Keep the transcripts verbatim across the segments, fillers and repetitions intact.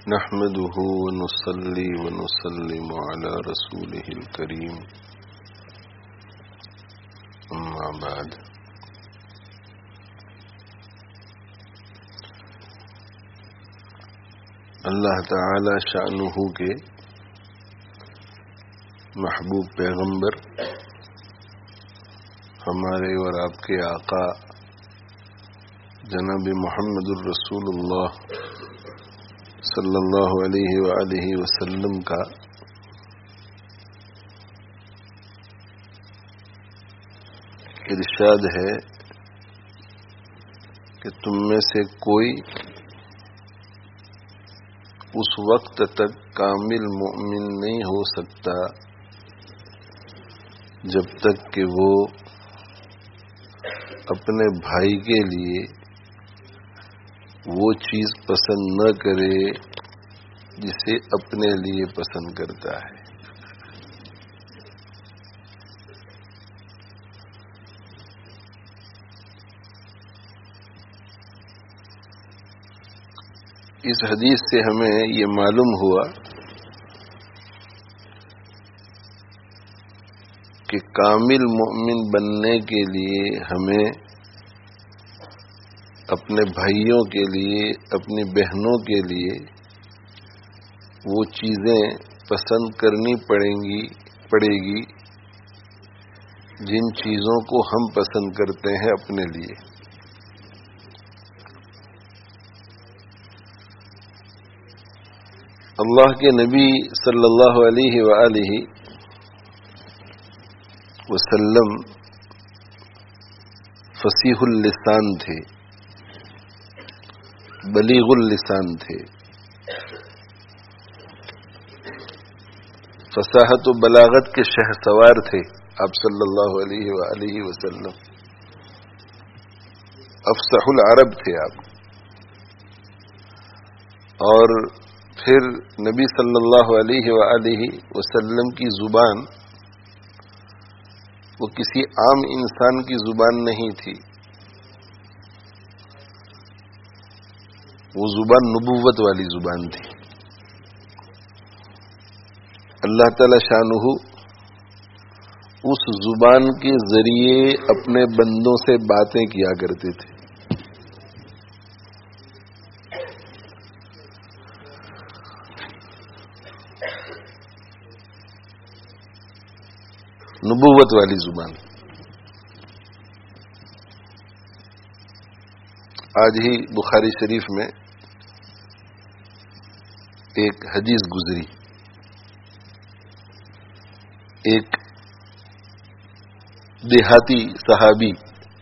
نحمده ونصلي ونسلم على رسوله الكريم اما بعد اللہ تعالی شأنہ کے محبوب پیغمبر ہمارے اور آپ کے آقا جناب محمد الرسول اللہ صلی اللہ علیہ وآلہ وسلم کا ارشاد ہے کہ تم میں سے کوئی اس وقت تک کامل مومن نہیں ہو سکتا جب تک کہ وہ اپنے بھائی کے لیے وہ چیز پسند نہ کرے جسے اپنے لیے پسند کرتا ہے۔ اس حدیث سے ہمیں یہ معلوم ہوا کہ کامل مومن بننے کے لیے ہمیں اپنے بھائیوں کے لیے، اپنی بہنوں کے لیے وہ چیزیں پسند کرنی پڑیں گی پڑے گی جن چیزوں کو ہم پسند کرتے ہیں اپنے لیے۔ اللہ کے نبی صلی اللہ علیہ وآلہ وسلم فصیح اللسان تھے، بلیغ اللسان تھے، فصاحت و بلاغت کے شہسوار تھے آپ صلی اللہ علیہ وآلہ وسلم، افصح العرب تھے آپ۔ اور پھر نبی صلی اللہ علیہ وآلہ وسلم کی زبان وہ کسی عام انسان کی زبان نہیں تھی، وہ زبان نبوت والی زبان تھی۔ اللہ تعالی شانہ اس زبان کے ذریعے اپنے بندوں سے باتیں کیا کرتے تھے۔ نبوت والی زبان۔ آج ہی بخاری شریف میں ایک حدیث گزری، ایک دیہاتی صحابی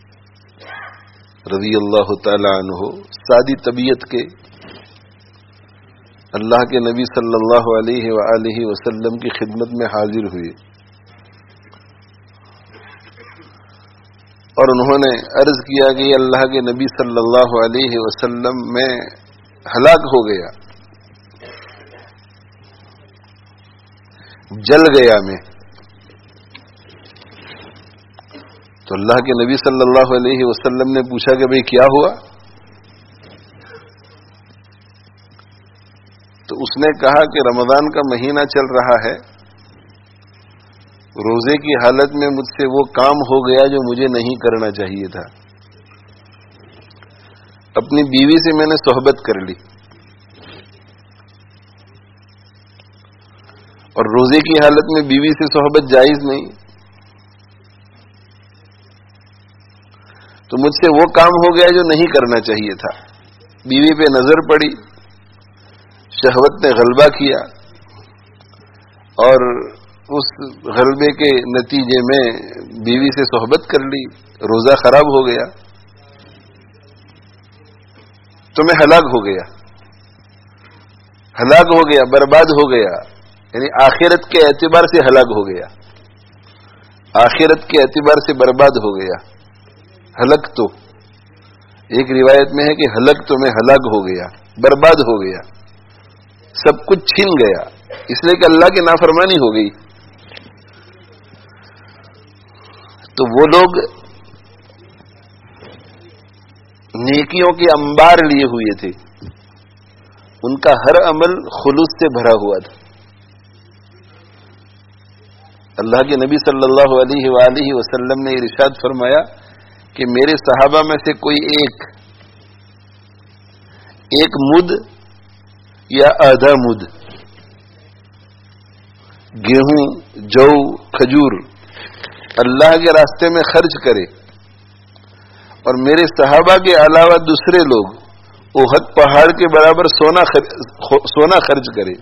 رضی اللہ تعالی عنہ سادی طبیعت کے اللہ کے نبی صلی اللہ علیہ وآلہ وسلم کی خدمت میں حاضر ہوئے اور انہوں نے عرض کیا کہ اللہ کے نبی صلی اللہ علیہ وسلم میں ہلاک ہو گیا، جل گیا میں۔ تو اللہ کے نبی صلی اللہ علیہ وسلم نے پوچھا کہ بھئی کیا ہوا؟ تو اس نے کہا کہ رمضان کا مہینہ چل رہا ہے، روزے کی حالت میں مجھ سے وہ کام ہو گیا جو مجھے نہیں کرنا چاہیے تھا، اپنی بیوی سے میں نے صحبت کر لی، اور روزے کی حالت میں بیوی سے صحبت جائز نہیں، تو مجھ سے وہ کام ہو گیا جو نہیں کرنا چاہیے تھا۔ بیوی پہ نظر پڑی، شہوت نے غلبہ کیا، اور اس غلبے کے نتیجے میں بیوی سے صحبت کر لی، روزہ خراب ہو گیا، تو میں ہلاک ہو گیا، ہلاک ہو گیا، برباد ہو گیا، یعنی آخرت کے اعتبار سے ہلاک ہو گیا، آخرت کے اعتبار سے برباد ہو گیا۔ ہلک تو ایک روایت میں ہے کہ ہلک تو میں ہلاک ہو گیا، برباد ہو گیا، سب کچھ چھن گیا، اس لیے کہ اللہ کی نافرمانی ہو گئی۔ تو وہ لوگ نیکیوں کے انبار لیے ہوئے تھے، ان کا ہر عمل خلوص سے بھرا ہوا تھا. اللہ کے نبی صلی اللہ علیہ وآلہ وسلم نے ارشاد فرمایا کہ میرے صحابہ میں سے کوئی ایک ایک مد یا آدھا مد گیہوں، جو، کھجور اللہ کے راستے میں خرچ کرے اور میرے صحابہ کے علاوہ دوسرے لوگ احد پہاڑ کے برابر سونا سونا خرچ کرے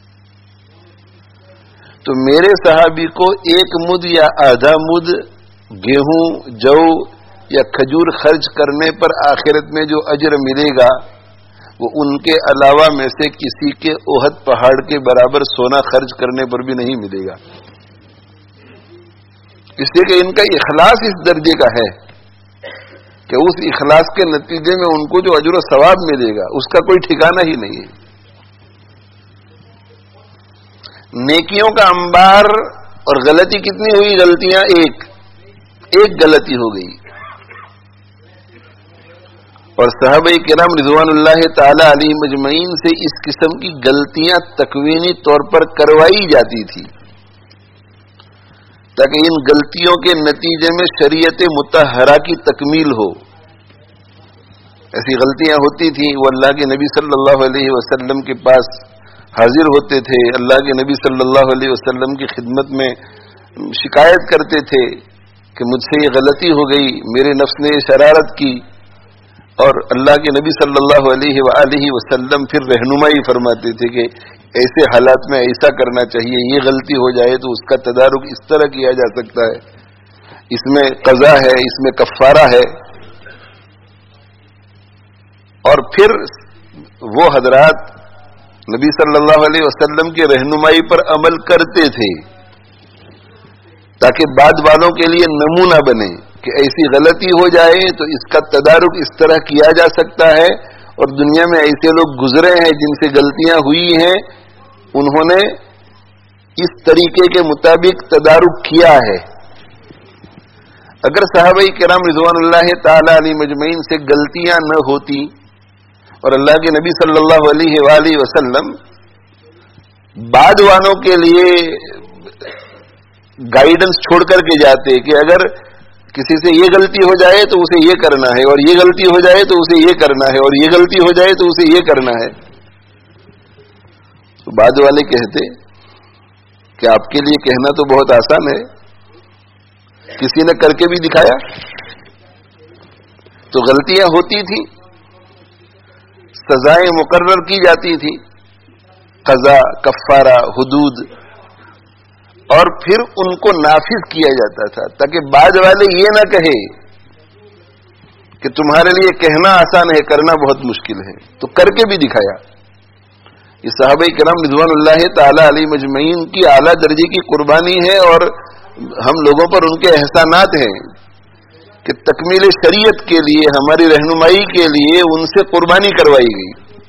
تو میرے صحابی کو ایک مد یا آدھا مد گیہوں، جو یا کھجور خرچ کرنے پر آخرت میں جو اجر ملے گا وہ ان کے علاوہ میں سے کسی کے احد پہاڑ کے برابر سونا خرچ کرنے پر بھی نہیں ملے گا. اس لیے کہ ان کا اخلاص اس درجے کا ہے کہ اس اخلاص کے نتیجے میں ان کو جو اجر و ثواب ملے گا اس کا کوئی ٹھکانہ ہی نہیں ہے. نیکیوں کا انبار اور غلطی کتنی ہوئی؟ غلطیاں ایک ایک غلطی ہو گئی. اور صحابہ کرام رضوان اللہ تعالی علیہ مجمعین سے اس قسم کی غلطیاں تکوینی طور پر کروائی جاتی تھی تاکہ ان غلطیوں کے نتیجے میں شریعت مطہرہ کی تکمیل ہو. ایسی غلطیاں ہوتی تھیں، وہ اللہ کے نبی صلی اللہ علیہ وسلم کے پاس حاضر ہوتے تھے، اللہ کے نبی صلی اللہ علیہ وسلم کی خدمت میں شکایت کرتے تھے کہ مجھ سے یہ غلطی ہو گئی، میرے نفس نے یہ شرارت کی، اور اللہ کے نبی صلی اللہ علیہ وآلہ وسلم پھر رہنمائی فرماتے تھے کہ ایسے حالات میں ایسا کرنا چاہیے، یہ غلطی ہو جائے تو اس کا تدارک اس طرح کیا جا سکتا ہے، اس میں قضا ہے، اس میں کفارہ ہے. اور پھر وہ حضرات نبی صلی اللہ علیہ وسلم کی رہنمائی پر عمل کرتے تھے تاکہ بعد والوں کے لیے نمونہ بنے کہ ایسی غلطی ہو جائے تو اس کا تدارک اس طرح کیا جا سکتا ہے. اور دنیا میں ایسے لوگ گزرے ہیں جن سے غلطیاں ہوئی ہیں، انہوں نے اس طریقے کے مطابق تدارک کیا ہے. اگر صحابہ کرام رضوان اللہ تعالی علیہ مجمعین سے غلطیاں نہ ہوتی اور اللہ کے نبی صلی اللہ علیہ وآلہ وسلم بعد والوں کے لیے گائیڈنس چھوڑ کر کے جاتے کہ اگر کسی سے یہ غلطی ہو جائے تو اسے یہ کرنا ہے، اور یہ غلطی ہو جائے تو اسے یہ کرنا ہے، اور یہ غلطی ہو جائے تو اسے یہ کرنا ہے، تو بعد والے کہتے کہ آپ کے لیے کہنا تو بہت آسان ہے، کسی نے کر کے بھی دکھایا. تو غلطیاں ہوتی تھیں، سزائیں مقرر کی جاتی تھی، قضا، کفارہ، حدود، اور پھر ان کو نافذ کیا جاتا تھا تاکہ بعد والے یہ نہ کہے کہ تمہارے لیے کہنا آسان ہے، کرنا بہت مشکل ہے، تو کر کے بھی دکھایا. یہ صحابہ کرام رضوان اللہ تعالی علیہ مجمعین کی اعلیٰ درجے کی قربانی ہے، اور ہم لوگوں پر ان کے احسانات ہیں کہ تکمیل شریعت کے لیے، ہماری رہنمائی کے لیے ان سے قربانی کروائی گئی.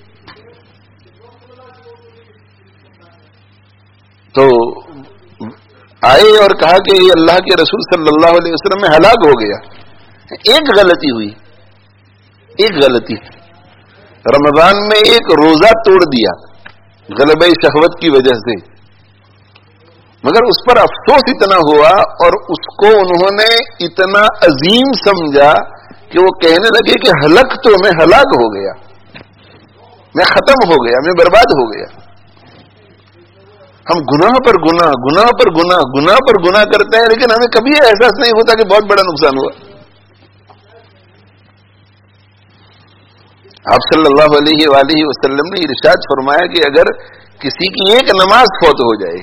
تو آئے اور کہا کہ یہ اللہ کے رسول صلی اللہ علیہ وسلم میں ہلاک ہو گیا. ایک غلطی ہوئی، ایک غلطی، رمضان میں ایک روزہ توڑ دیا غلبہ شہوت کی وجہ سے، مگر اس پر افسوس اتنا ہوا اور اس کو انہوں نے اتنا عظیم سمجھا کہ وہ کہنے لگے کہ ہلک تو میں ہلاک ہو گیا، میں ختم ہو گیا، میں برباد ہو گیا. ہم گناہ پر گناہ، گناہ پر گناہ، گناہ پر گناہ کرتے ہیں، لیکن ہمیں کبھی احساس نہیں ہوتا کہ بہت بڑا نقصان ہوا. آپ صلی اللہ علیہ وآلہ وسلم نے ارشاد فرمایا کہ اگر کسی کی ایک نماز فوت ہو جائے،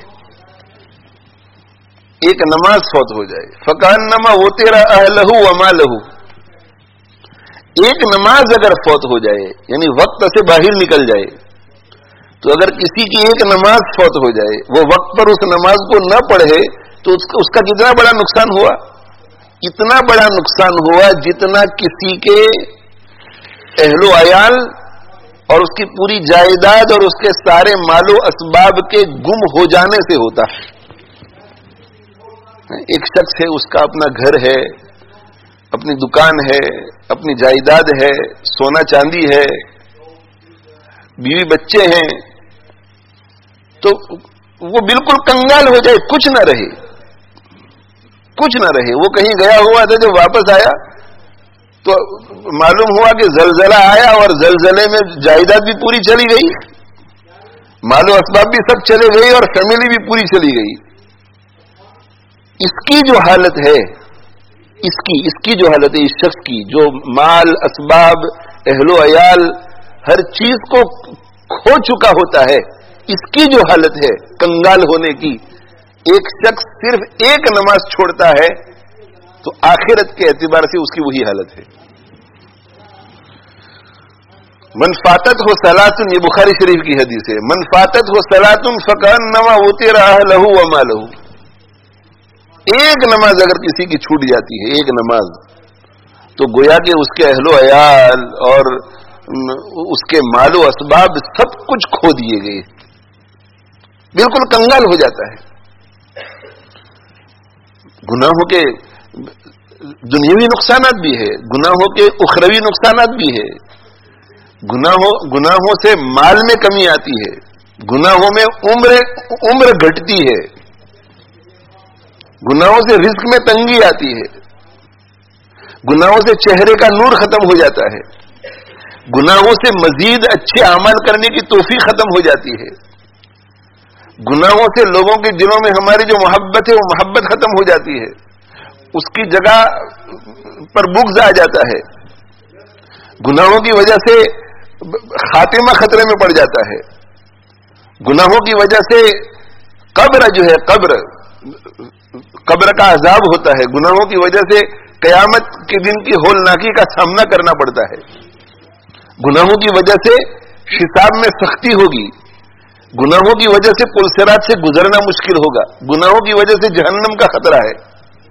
ایک نماز فوت ہو جائے، فکانما وہ تیرا اہلہ ومالہ، ایک نماز اگر فوت ہو جائے یعنی وقت سے باہر نکل جائے، تو اگر کسی کی ایک نماز فوت ہو جائے، وہ وقت پر اس نماز کو نہ پڑھے، تو اس کا, اس کا کتنا بڑا نقصان ہوا؟ اتنا بڑا نقصان ہوا جتنا کسی کے اہل و عیال اور اس کی پوری جائیداد اور اس کے سارے مال و اسباب کے گم ہو جانے سے ہوتا ہے. ایک شخص ہے، اس کا اپنا گھر ہے، اپنی دکان ہے، اپنی جائیداد ہے، سونا چاندی ہے، بیوی بچے ہیں، تو وہ بالکل کنگال ہو جائے، کچھ نہ رہے، کچھ نہ رہے۔ وہ کہیں گیا ہوا تھا، جب واپس آیا تو معلوم ہوا کہ زلزلہ آیا اور زلزلے میں جائیداد بھی پوری چلی گئی، مال و اسباب بھی سب چلے گئی اور فیملی بھی پوری چلی گئی۔ اس کی جو حالت ہے، اس کی اس کی جو حالت ہے، اس شخص کی جو مال اسباب اہل و عیال ہر چیز کو کھو چکا ہوتا ہے، اس کی جو حالت ہے کنگال ہونے کی، ایک شخص صرف ایک نماز چھوڑتا ہے تو آخرت کے اعتبار سے اس کی وہی حالت ہے۔ من فاتت ہو صلاۃ، یہ بخاری شریف کی حدیث ہے، من فاتت ہو صلاۃ فکانما اوتر اہلہ ومالہ، ایک نماز اگر کسی کی چھوٹ جاتی ہے، ایک نماز، تو گویا کہ اس کے اہل و عیال اور اس کے مال و اسباب سب کچھ کھو دیے گئے، بالکل کنگال ہو جاتا ہے۔ گناہوں کے دنیاوی نقصانات بھی ہے، گناہوں کے اخروی نقصانات بھی ہے، گناہوں گناہوں سے مال میں کمی آتی ہے، گناہوں میں عمر عمر گھٹتی ہے، گناہوں سے رزق میں تنگی آتی ہے، گناہوں سے چہرے کا نور ختم ہو جاتا ہے، گناہوں سے مزید اچھے اعمال کرنے کی توفیق ختم ہو جاتی ہے، گناہوں سے لوگوں کے دلوں میں ہماری جو محبت ہے وہ محبت ختم ہو جاتی ہے، اس کی جگہ پر بغض آ جاتا ہے، گناہوں کی وجہ سے خاتمہ خطرے میں پڑ جاتا ہے، گناہوں کی وجہ سے قبر جو ہے قبر قبر کا عذاب ہوتا ہے، گناہوں کی وجہ سے قیامت کے دن کی ہولناکی کا سامنا کرنا پڑتا ہے، گناہوں کی وجہ سے حساب میں سختی ہوگی، گناہوں کی وجہ سے پلسرات سے گزرنا مشکل ہوگا، گناہوں کی وجہ سے جہنم کا خطرہ ہے۔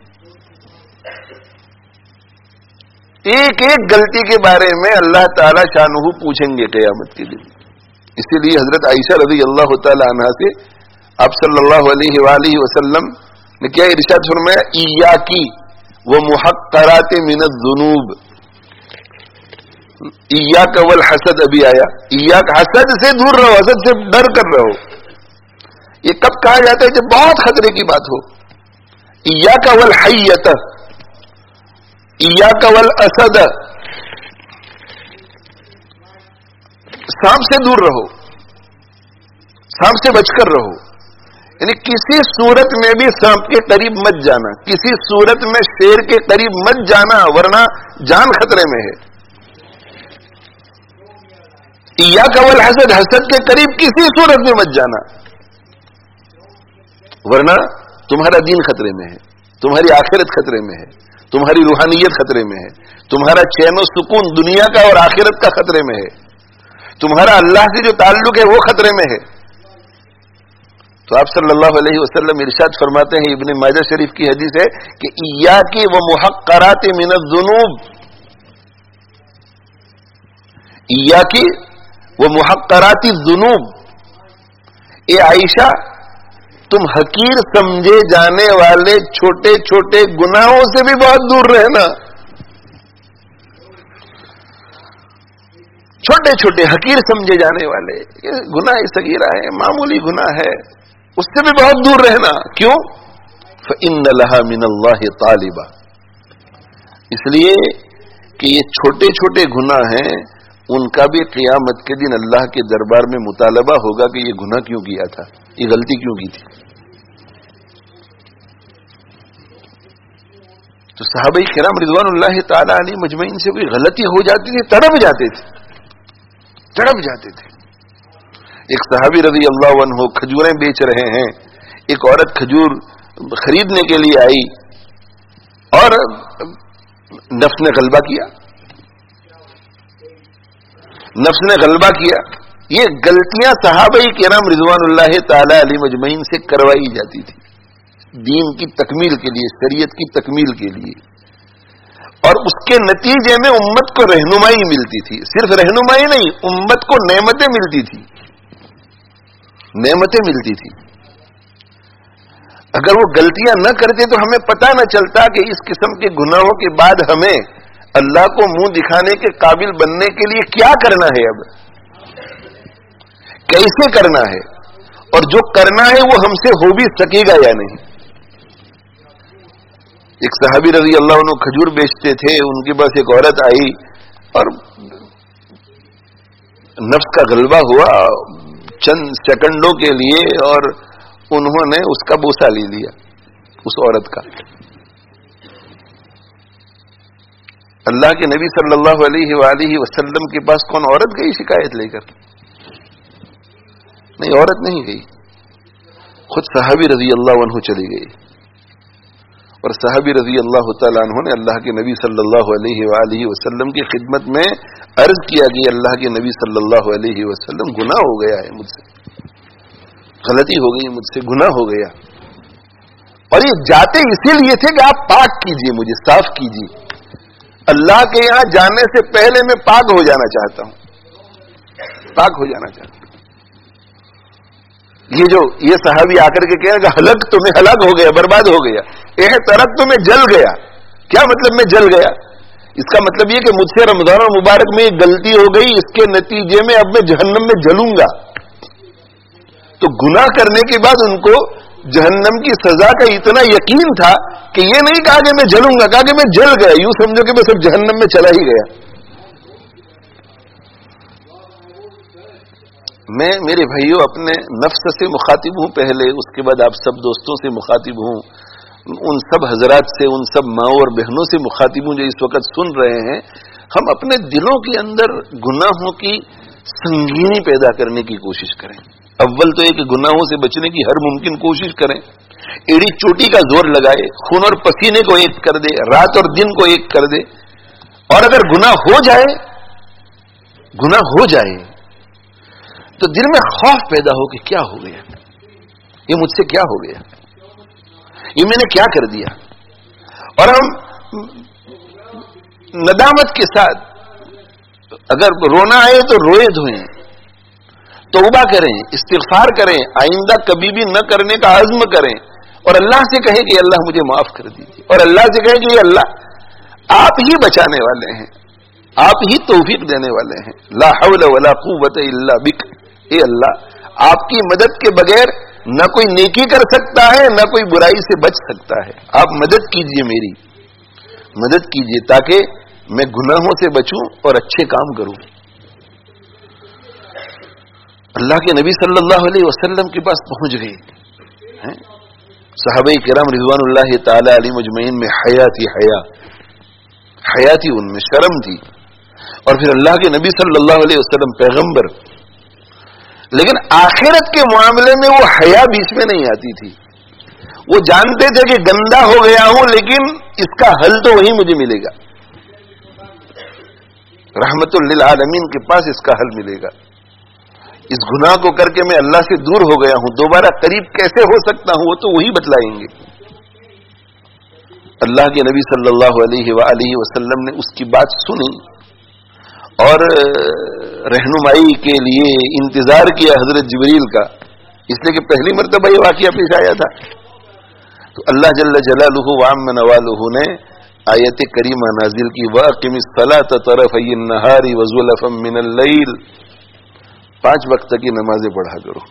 ایک ایک غلطی کے بارے میں اللہ تعالی شانہ پوچھیں گے قیامت کے دن۔ اسی لیے حضرت عائشہ رضی اللہ تعالی عنہا سے آپ صلی اللہ علیہ وآلہ وسلم نے کیا ارشاد فرمایا، ایاکی ومحقرات من الذنوب، ایاک والحسد، ابھی آیا، ایاک، حسد سے دور رہو، حسد سے ڈر کر رہو۔ یہ کب کہا جاتا ہے جب بہت خطرے کی بات ہو۔ ایاک والحیۃ، ایاک والاسد، سانپ سے دور رہو، سانپ سے بچ کر رہو، یعنی کسی صورت میں بھی سانپ کے قریب مت جانا، کسی صورت میں شیر کے قریب مت جانا، ورنہ جان خطرے میں ہے۔ ایاک والحسد، حسد کے قریب کسی صورت میں مت جانا، ورنہ تمہارا دین خطرے میں ہے، تمہاری آخرت خطرے میں ہے، تمہاری روحانیت خطرے میں ہے، تمہارا چین و سکون دنیا کا اور آخرت کا خطرے میں ہے، تمہارا اللہ سے جو تعلق ہے وہ خطرے میں ہے۔ تو آپ صلی اللہ علیہ وسلم ارشاد فرماتے ہیں، ابن ماجہ شریف کی حدیث ہے کہ ایاکی ومحقرات من الذنوب، ایاکی ومحقرات الذنوب، اے عائشہ تم حقیر سمجھے جانے والے چھوٹے چھوٹے گناہوں سے بھی بہت دور رہنا، چھوٹے چھوٹے حقیر سمجھے جانے والے یہ گناہ صغیرہ ہے، معمولی گناہ ہے، اس سے بھی بہت دور رہنا۔ کیوں؟ فإن لها من اللہ طالبا، اس لیے کہ یہ چھوٹے چھوٹے گناہ ہیں، ان کا بھی قیامت کے دن اللہ کے دربار میں مطالبہ ہوگا کہ یہ گناہ کیوں کیا تھا، یہ غلطی کیوں کی تھی۔ تو صحابہ کرام رضوان اللہ تعالی علیہ مجمعین سے کوئی غلطی ہو جاتی تھی، تڑپ جاتے تھے تڑپ جاتے تھے۔ ایک صحابی رضی اللہ عنہ کھجوریں بیچ رہے ہیں، ایک عورت کھجور خریدنے کے لیے آئی اور نفس نے غلبہ کیا نفس نے غلبہ کیا یہ غلطیاں صحابہ کرام رضوان اللہ تعالی علیہ مجمعین سے کروائی جاتی تھی دین کی تکمیل کے لیے، شریعت کی تکمیل کے لیے، اور اس کے نتیجے میں امت کو رہنمائی ملتی تھی۔ صرف رہنمائی نہیں، امت کو نعمتیں ملتی تھی نعمتیں ملتی تھی اگر وہ غلطیاں نہ کرتے تو ہمیں پتہ نہ چلتا کہ اس قسم کے گناہوں کے بعد ہمیں اللہ کو منہ دکھانے کے قابل بننے کے لیے کیا کرنا ہے۔ اب कैसे करना है और जो करना है वो हमसे हो भी सकेगा या नहीं। एक सहाबी रजी अल्लाह अन्हु खजूर बेचते थे, उनके पास एक औरत आई और नफ्स का गलबा हुआ चंद सेकंडों के लिए और उन्होंने उसका बोसा ले लिया उस औरत का। अल्लाह के नबी सल्लल्लाहु अलैहि वालिहि वसल्लम के पास कौन औरत गई शिकायत लेकर? नहीं, औरत नहीं गई, खुद सहाबी रजी अल्लाह अन्हु चली गई। और सहाबी रजी अल्लाह तआला अन्हु ने अल्लाह के नबी सल्लल्लाहु अलैहि वालिहि वसल्लम की खिदमत में अर्ज किया कि अल्लाह के नबी सल्लल्लाहु अलैहि वसल्लम, गुनाह हो गया है मुझसे, गलती हो गई मुझसे, गुनाह हो गया। और ये जाते इसीलिए थे कि आप पाक कीजिए, मुझे साफ कीजिए। अल्लाह के यहां जाने से पहले मैं पाक हो जाना चाहता हूं, पाक हो जाना चाहता हूं। ये जो ये सहाबी आकर के कह रहे हलक तो मैं हलाक हो गया, बर्बाद हो गया, एह तरक तो मैं जल गया। क्या मतलब मैं जल गया? इसका मतलब ये कि मुझसे रमजान मुबारक में एक गलती हो गई, इसके नतीजे में अब मैं जहन्नम में जलूंगा। तो गुनाह करने के बाद उनको जहन्नम की सजा का इतना यकीन था कि ये नहीं कहा कि मैं जलूंगा, कहा कि मैं जल गया। यूं समझो कि मैं सब जहन्नम में चला ही गया। मैं मेरे भाइयों अपने नफ्स से मुखातिब हूं पहले, उसके बाद आप सब दोस्तों से मुखातिब हूं, उन सब हजरात से, उन सब माओ और बहनों से मुखातिब हूं जो इस वक्त सुन रहे हैं। हम अपने दिलों के अंदर गुनाहों की संगीनी पैदा करने की कोशिश करें। अव्वल तो एक गुनाहों से बचने की हर मुमकिन कोशिश करें, एड़ी चोटी का जोर लगाए, खून और पसीने को एक कर दे, रात और दिन को एक कर दे। और अगर गुनाह हो जाए, गुनाह हो जाए तो दिल में खौफ पैदा हो कि क्या हो गया, ये मुझसे क्या हो गया, ये मैंने क्या कर दिया। और हम नदामत के साथ अगर रोना आए तो रोए धोएं, तौबा करें, इस्तिग़फ़ार करें, आइंदा कभी भी न करने का अज़्म करें और अल्लाह से कहें कि अल्लाह मुझे माफ कर दीजिए। और अल्लाह से कहें कि अल्लाह आप ही बचाने वाले हैं, आप ही तौफीक देने वाले हैं। ला हौला वला कुव्वता इल्ला बिक, ए अल्लाह आपकी मदद के बगैर न कोई नेकी कर सकता है, न कोई बुराई से बच सकता है। आप मदद कीजिए, मेरी मदद कीजिए ताकि मैं गुनाहों से बचूं और अच्छे काम करूं। अल्लाह के नबी सल्लल्लाहु अलैहि वसल्लम के पास पहुंच गए हैं। सहाबे किराम रिज़वानुल्लाहि ताला अलैहिम अजमईन में हया थी, हया हया थी, उनमें शर्म थी। और फिर अल्लाह के नबी सल्लल्लाहु अलैहि वसल्लम पैगंबर, लेकिन आखिरत के मामले में वो हया बीच में नहीं आती थी। वो जानते थे कि गंदा हो गया हूं, लेकिन इसका हल तो वही मुझे मिलेगा, रहमतुल लिल आलमीन के पास इसका हल मिलेगा। इस गुनाह को करके मैं अल्लाह से दूर हो गया हूं, दोबारा करीब कैसे हो सकता हूं वो तो वही बतलाएंगे। अल्लाह के नबी सल्लल्लाहु अलैहि वसल्लम ने उसकी बात सुनी और रहनुमाई के लिए इंतजार किया हजरत जिब्रील का, इसलिए कि पहली मर्तबा ये वाकया पेश आया था। तो अल्लाह जल्ल जलालुहु व अम्म नवालुहु ने आयत करीमा नाजिल की, वाक़िमिस सलात तरफ़यिन नहारी व ज़ुलफ़म मिनल लैल, पांच वक्त की नमाजें पढ़ा करो।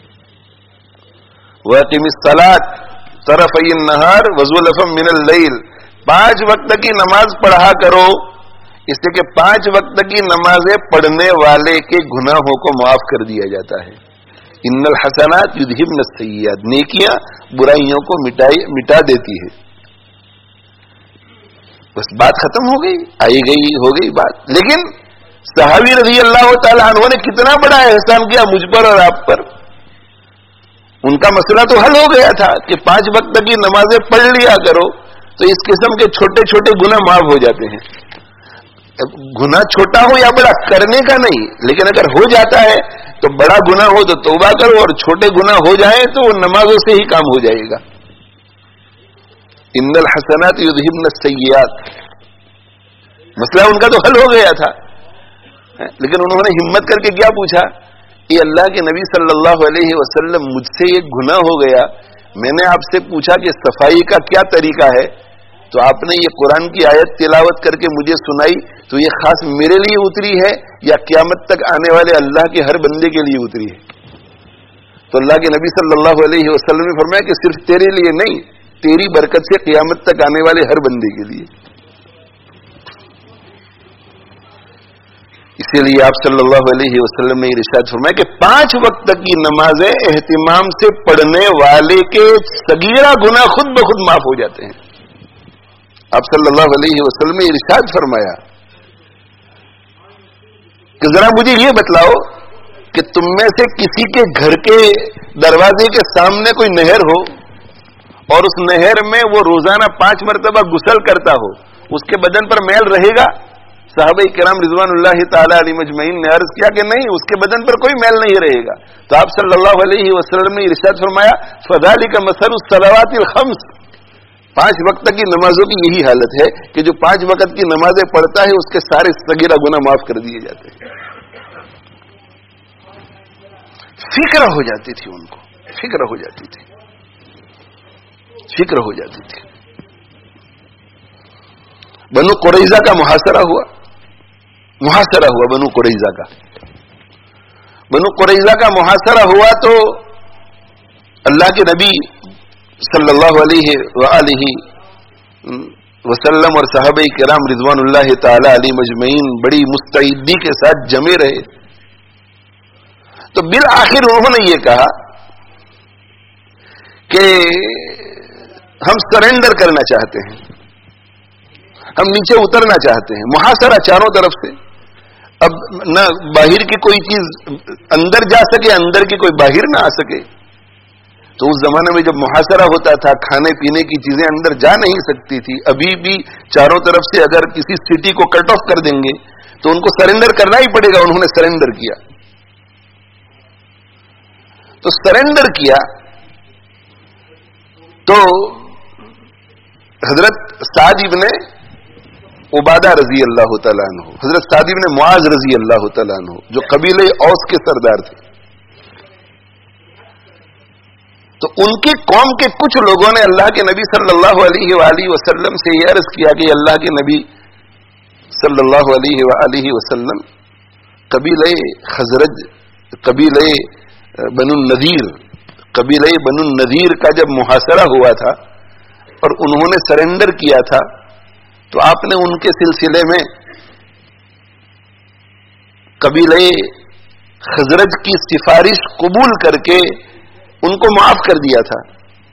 वाक़िमिस सलात तरफ़यिन नहार व ज़ुलफ़म मिनल लैल, पांच वक्त की नमाज पढ़ा करो, इसलिए कि पांच वक्त की नमाजें पढ़ने वाले के गुनाहों को माफ कर दिया जाता है। इन्नल हसनात युज़हिबन सय्यिआत, नेकियां बुराइयों को मिटाई मिटा देती है। बस बात खत्म हो गई, आई गई हो गई बात। लेकिन सहाबी रज़ी अल्लाह तआला अन्हु ने कितना बड़ा एहसान किया मुझ पर और आप पर। उनका मसला तो हल हो गया था कि पांच वक्त की नमाजें पढ़ लिया करो, तो इस किस्म के छोटे छोटे गुनाह माफ हो जाते हैं। गुनाह छोटा हो या बड़ा करने का नहीं, लेकिन अगर हो जाता है तो बड़ा गुनाह हो तो तौबा करो, और छोटे गुनाह हो जाए तो नमाजों से ही काम हो जाएगा। इन्नल हसनात युज़हिबन सय्यिआत, मसला उनका तो हल हो गया था। लेकिन उन्होंने हिम्मत करके क्या पूछा, ये अल्लाह के नबी सल्लल्लाहु अलैहि वसल्लम मुझसे एक गुनाह हो गया, मैंने आपसे पूछा कि सफाई का क्या तरीका है, तो आपने ये कुरान की आयत तिलावत करके मुझे सुनाई, तो ये खास मेरे लिए उतरी है या क़यामत तक आने वाले अल्लाह के हर बंदे के लिए उतरी है? تو اللہ کے نبی صلی اللہ علیہ وسلم نے فرمایا کہ صرف تیرے لیے نہیں، تیری برکت سے قیامت تک آنے والے ہر بندے کے لیے. اسی لیے آپ صلی اللہ علیہ وسلم نے ارشاد فرمایا کہ پانچ وقت تک کی نمازیں اہتمام سے پڑھنے والے کے صغیرہ گناہ خود بخود معاف ہو جاتے ہیں. آپ صلی اللہ علیہ وسلم نے ارشاد فرمایا کہ ذرا مجھے یہ بتلاؤ کہ تم میں سے کسی کے گھر کے دروازے کے سامنے کوئی نہر ہو اور اس نہر میں وہ روزانہ پانچ مرتبہ غسل کرتا ہو، اس کے بدن پر میل رہے گا؟ صحابہ کرام رضوان اللہ تعالی علیہ مجمعین نے عرض کیا کہ نہیں، اس کے بدن پر کوئی میل نہیں رہے گا. تو آپ صلی اللہ علیہ وسلم نے ارشاد فرمایا فذالک مثل الصلوات الخمس، پانچ وقت کی نمازوں کی یہی حالت ہے کہ جو پانچ وقت کی نمازیں پڑھتا ہے اس کے سارے صغیرہ گناہ معاف کر دیے جاتے ہیں. فکر ہو جاتی تھی ان کو، فکر ہو جاتی تھی فکر ہو جاتی تھی. بنو قریظہ کا محاصرہ ہوا محاصرہ ہوا بنو قریظہ کا بنو قریظہ کا محاصرہ ہوا تو اللہ کے نبی صلی اللہ علیہ وآلہ وسلم اور صحابہ کرام رضوان اللہ تعالی علیہ مجمعین بڑی مستعدی کے ساتھ جمے رہے. تو بالآخر انہوں نے یہ کہا کہ ہم سرنڈر کرنا چاہتے ہیں، ہم نیچے اترنا چاہتے ہیں. محاصرہ چاروں طرف سے، اب نہ باہر کی کوئی چیز اندر جا سکے، اندر کی کوئی باہر نہ آ سکے. تو اس زمانے میں جب محاصرہ ہوتا تھا کھانے پینے کی چیزیں اندر جا نہیں سکتی تھی. ابھی بھی چاروں طرف سے اگر کسی سٹی کو کٹ آف کر دیں گے تو ان کو سرنڈر کرنا ہی پڑے گا. انہوں نے سرنڈر کیا. تو سرنڈر کیا تو حضرت سعد ابن عبادہ رضی اللہ تعالیٰ عنہ، حضرت سعد ابن معاذ رضی اللہ تعالیٰ عنہ جو قبیلہ اوس کے سردار تھے، تو ان کی قوم کے کچھ لوگوں نے اللہ کے نبی صلی اللہ علیہ وآلہ وسلم سے یہ عرض کیا کہ اللہ کے نبی صلی اللہ علیہ وآلہ وسلم، قبیلہ خزرج، قبیلہ بنو النذیر قبیلہ بنو النذیر کا جب محاصرہ ہوا تھا اور انہوں نے سرنڈر کیا تھا تو آپ نے ان کے سلسلے میں قبیلہ خزرج کی سفارش قبول کر کے ان کو معاف کر دیا تھا.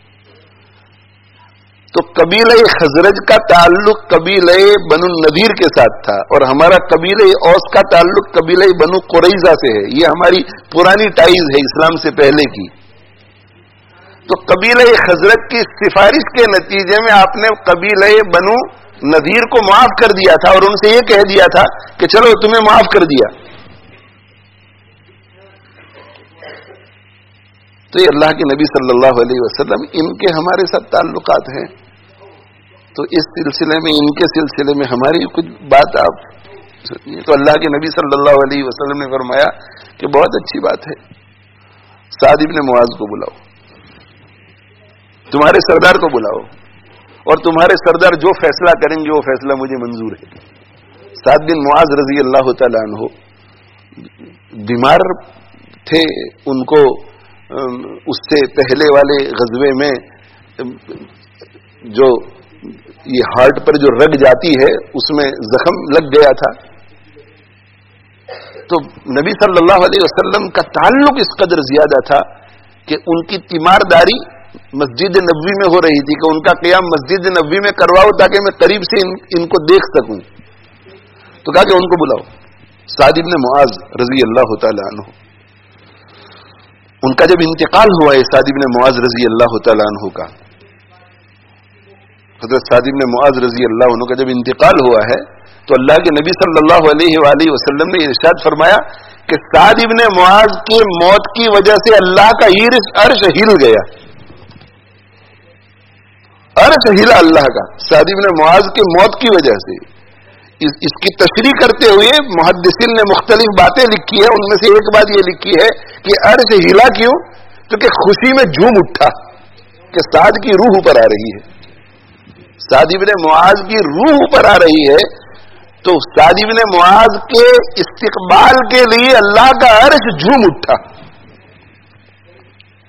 تو قبیلہ خزرج کا تعلق قبیلہ بنو النذیر کے ساتھ تھا اور ہمارا قبیلہ اوس کا تعلق قبیلہ بنو قریظہ سے ہے. یہ ہماری پرانی ٹائز ہے اسلام سے پہلے کی. تو قبیلہ خزرج کی سفارش کے نتیجے میں آپ نے قبیلہ بنو نذیر کو معاف کر دیا تھا اور ان سے یہ کہہ دیا تھا کہ چلو تمہیں معاف کر دیا. تو یہ اللہ کے نبی صلی اللہ علیہ وسلم، ان کے ہمارے ساتھ تعلقات ہیں، تو اس سلسلے میں ان کے سلسلے میں ہماری کچھ بات آپ سنیے. تو اللہ کے نبی صلی اللہ علیہ وسلم نے فرمایا کہ بہت اچھی بات ہے، سعد ابن معاذ کو بلاؤ، تمہارے سردار کو بلاؤ، اور تمہارے سردار جو فیصلہ کریں گے وہ فیصلہ مجھے منظور ہے. سعد بن معاذ رضی اللہ تعالیٰ عنہ بیمار تھے، ان کو اس سے پہلے والے غزوے میں جو یہ ہارٹ پر جو رگ جاتی ہے اس میں زخم لگ گیا تھا. تو نبی صلی اللہ علیہ وسلم کا تعلق اس قدر زیادہ تھا کہ ان کی تیمارداری مسجد نبوی میں ہو رہی تھی کہ ان کا قیام مسجد نبوی میں کرواؤ تاکہ میں قریب سے ان, ان کو دیکھ سکوں. تو کہا کہ ان کو بلاؤ. سعد بن معاذ رضی اللہ تعالی عنہ، ان کا جب انتقال ہوا ہے سعد بن معاذ رضی اللہ تعالی عنہ کا، حضرت سعد بن معاذ رضی اللہ عنہ کا جب انتقال ہوا ہے تو اللہ کے نبی صلی اللہ علیہ وآلہ وسلم نے ارشاد فرمایا کہ سعد بن معاذ کی موت کی وجہ سے اللہ کا عرش ہل گیا. عرش ہلا اللہ کا سعد بن معاذ کی موت کی وجہ سے. اس کی تشریح کرتے ہوئے محدثین نے مختلف باتیں لکھی ہے. ان میں سے ایک بات یہ لکھی ہے کہ عرش ہلا کیوں؟ کیونکہ خوشی میں جھوم اٹھا کہ سعد کی روح اوپر آ رہی ہے، سعد بن معاذ کی روح اوپر آ رہی ہے. تو سعد بن معاذ کے استقبال کے لیے اللہ کا عرش جھوم اٹھا.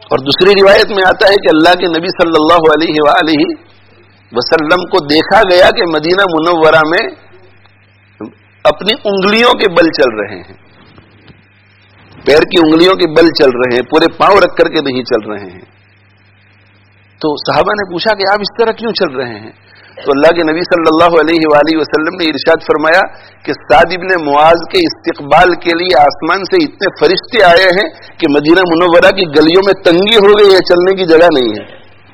اور دوسری روایت میں آتا ہے کہ اللہ کے نبی صلی اللہ علیہ وآلہ وسلم کو دیکھا گیا کہ مدینہ منورہ میں اپنی انگلیوں کے بل چل رہے ہیں، پیر کی انگلیوں کے بل چل رہے ہیں، پورے پاؤں رکھ کر کے نہیں چل رہے ہیں۔ تو صحابہ نے پوچھا کہ آپ اس طرح کیوں چل رہے ہیں؟ تو اللہ کے نبی صلی اللہ علیہ وآلہ وسلم نے ارشاد فرمایا کہ سعد ابن معاذ کے استقبال کے لیے آسمان سے اتنے فرشتے آئے ہیں کہ مدینہ منورہ کی گلیوں میں تنگی ہو گئی ہے، چلنے کی جگہ نہیں ہے۔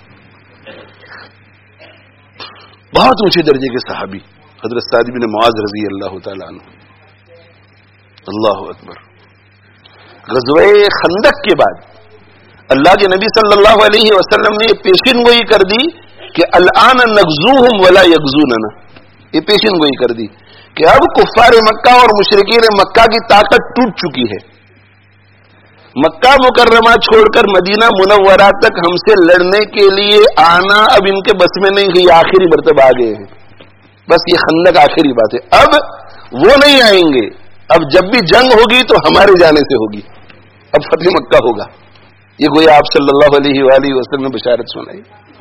بہت اونچے درجے کے صحابی حضرت سعد ابن معاذ رضی اللہ تعالیٰ عنہ۔ اللہ اکبر۔ غزوہ خندق کے بعد اللہ کے نبی صلی اللہ علیہ وسلم نے یہ پیشین گوئی کر دی کہ الآن نغزوہم ولا یغزوننا، یہ پیشین گوئی کر دی کہ اب کفار مکہ اور مشرکین مکہ کی طاقت ٹوٹ چکی ہے، مکہ مکرمہ چھوڑ کر مدینہ منورہ تک ہم سے لڑنے کے لیے آنا اب ان کے بس میں نہیں، کہ یہ آخری مرتبہ آ گئے ہیں، بس یہ خندق آخری بات ہے، اب وہ نہیں آئیں گے، اب جب بھی جنگ ہوگی تو ہمارے جانے سے ہوگی، اب فتح مکہ ہوگا۔ یہ گویا آپ صلی اللہ علیہ وآلہ وسلم نے بشارت سنائی۔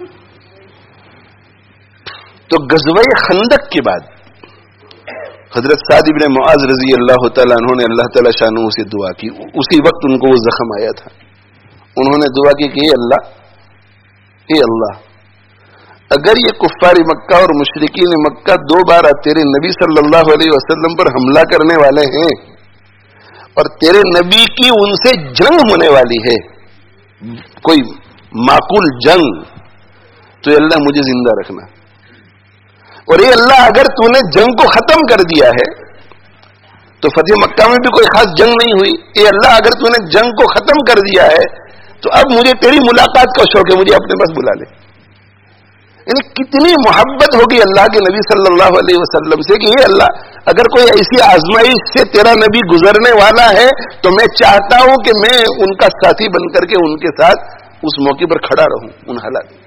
تو غزوہ خندق کے بعد حضرت سعد بن معاذ رضی اللہ تعالیٰ عنہ نے اللہ تعالیٰ شانہ سے دعا کی، اسی وقت ان کو وہ زخم آیا تھا، انہوں نے دعا کی کہ اے اللہ، اے اللہ اگر یہ کفار مکہ اور مشرکین مکہ دوبارہ تیرے نبی صلی اللہ علیہ وسلم پر حملہ کرنے والے ہیں اور تیرے نبی کی ان سے جنگ ہونے والی ہے، کوئی معقول جنگ، تو اے اللہ مجھے زندہ رکھنا، اور اے اللہ اگر تو نے جنگ کو ختم کر دیا ہے تو فتح مکہ میں بھی کوئی خاص جنگ نہیں ہوئی، اے اللہ اگر تو نے جنگ کو ختم کر دیا ہے تو اب مجھے تیری ملاقات کا شوق ہے، مجھے اپنے پاس بلا لے۔ یعنی کتنی محبت ہوگی اللہ کے نبی صلی اللہ علیہ وسلم سے کہ اے اللہ اگر کوئی ایسی آزمائش سے تیرا نبی گزرنے والا ہے تو میں چاہتا ہوں کہ میں ان کا ساتھی بن کر کے ان کے ساتھ اس موقع پر کھڑا رہوں ان حالات۔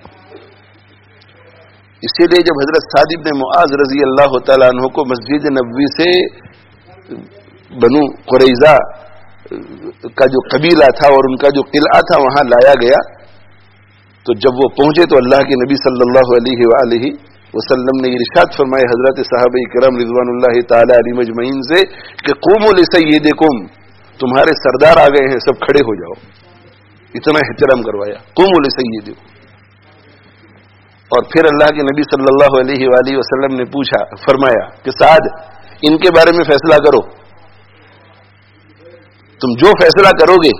اسی لیے جب حضرت سعد بن معاذ رضی اللہ تعالیٰ عنہ کو مسجد نبوی سے بنو قریظہ کا جو قبیلہ تھا اور ان کا جو قلعہ تھا وہاں لایا گیا، تو جب وہ پہنچے تو اللہ کے نبی صلی اللہ علیہ وآلہ وسلم نے ارشاد فرمائے حضرت صحابہ کرام رضوان اللہ تعالی علیہم اجمعین سے کہ قوموا لسیدکم، تمہارے سردار آ گئے ہیں، سب کھڑے ہو جاؤ، اتنا احترام کروایا، قوموا لسیدکم۔ اور پھر اللہ کے نبی صلی اللہ علیہ وآلہ وسلم نے پوچھا، فرمایا کہ سعد ان کے بارے میں فیصلہ کرو، تم جو فیصلہ کرو گے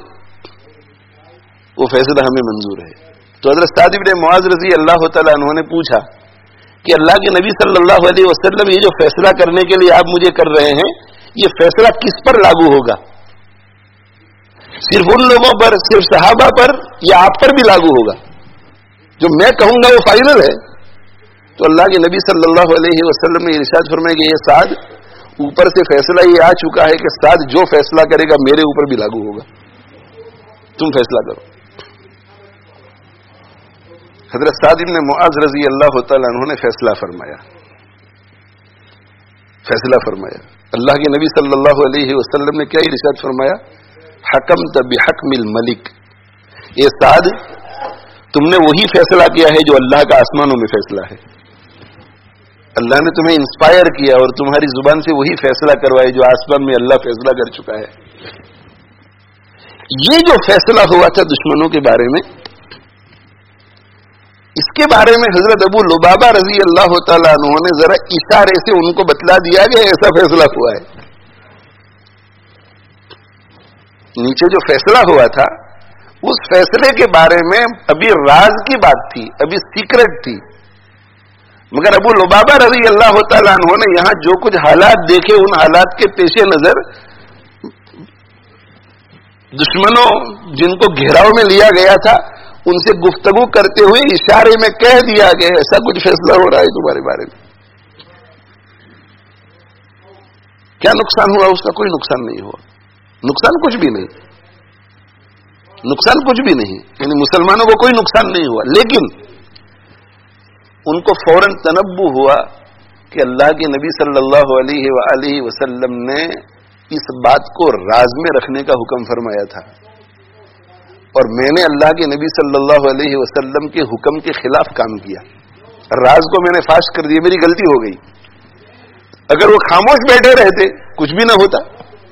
وہ فیصلہ ہمیں منظور ہے۔ تو حضرت سعد بن معاذ رضی اللہ تعالیٰ عنہ نے پوچھا کہ اللہ کے نبی صلی اللہ علیہ وسلم یہ جو فیصلہ کرنے کے لیے آپ مجھے کر رہے ہیں یہ فیصلہ کس پر لاگو ہوگا؟ صرف ان لوگوں پر، صرف صحابہ پر، یا آپ پر بھی لاگو ہوگا؟ جو میں کہوں گا وہ فائنل ہے۔ تو اللہ کے نبی صلی اللہ علیہ وسلم نے ارشاد فرمایا کہ یہ سعد اوپر سے فیصلہ یہ آ چکا ہے کہ سعد جو فیصلہ کرے گا میرے اوپر بھی لاگو ہوگا، تم فیصلہ کرو۔ حضرت سعد بن معاذ رضی اللہ تعالیٰ عنہ نے فیصلہ فرمایا فیصلہ فرمایا اللہ کے نبی صلی اللہ علیہ وسلم نے کیا ارشاد فرمایا؟ حکمت بحکم الملک، اے سعد تم نے وہی فیصلہ کیا ہے جو اللہ کا آسمانوں میں فیصلہ ہے، اللہ نے تمہیں انسپائر کیا اور تمہاری زبان سے وہی فیصلہ کروائے جو آسمان میں اللہ فیصلہ کر چکا ہے۔ یہ جو فیصلہ ہوا تھا دشمنوں کے بارے میں، اس کے بارے میں حضرت ابو لبابہ رضی اللہ تعالیٰ عنہ نے ذرا اشارے سے ان کو بتلا دیا کہ ایسا فیصلہ ہوا ہے۔ نیچے جو فیصلہ ہوا تھا اس فیصلے کے بارے میں ابھی راز کی بات تھی، ابھی سیکرٹ تھی، مگر ابو لبابہ رضی اللہ تعالیٰ عنہ نے یہاں جو کچھ حالات دیکھے ان حالات کے پیش نظر دشمنوں جن کو گھیراؤ میں لیا گیا تھا ان سے گفتگو کرتے ہوئے اشارے میں کہہ دیا کہ ایسا کچھ فیصلہ ہو رہا ہے تمہارے بارے میں۔ کیا نقصان ہوا؟ اس کا کوئی نقصان نہیں ہوا، نقصان کچھ بھی نہیں، نقصان کچھ بھی نہیں، یعنی مسلمانوں کو کوئی نقصان نہیں ہوا، لیکن ان کو فوراً تنبؤ ہوا کہ اللہ کے نبی صلی اللہ علیہ وآلہ وسلم نے اس بات کو راز میں رکھنے کا حکم فرمایا تھا، اور میں نے اللہ کے نبی صلی اللہ علیہ وسلم کے حکم کے خلاف کام کیا، راز کو میں نے فاش کر دیا، میری غلطی ہو گئی۔ اگر وہ خاموش بیٹھے رہتے کچھ بھی نہ ہوتا،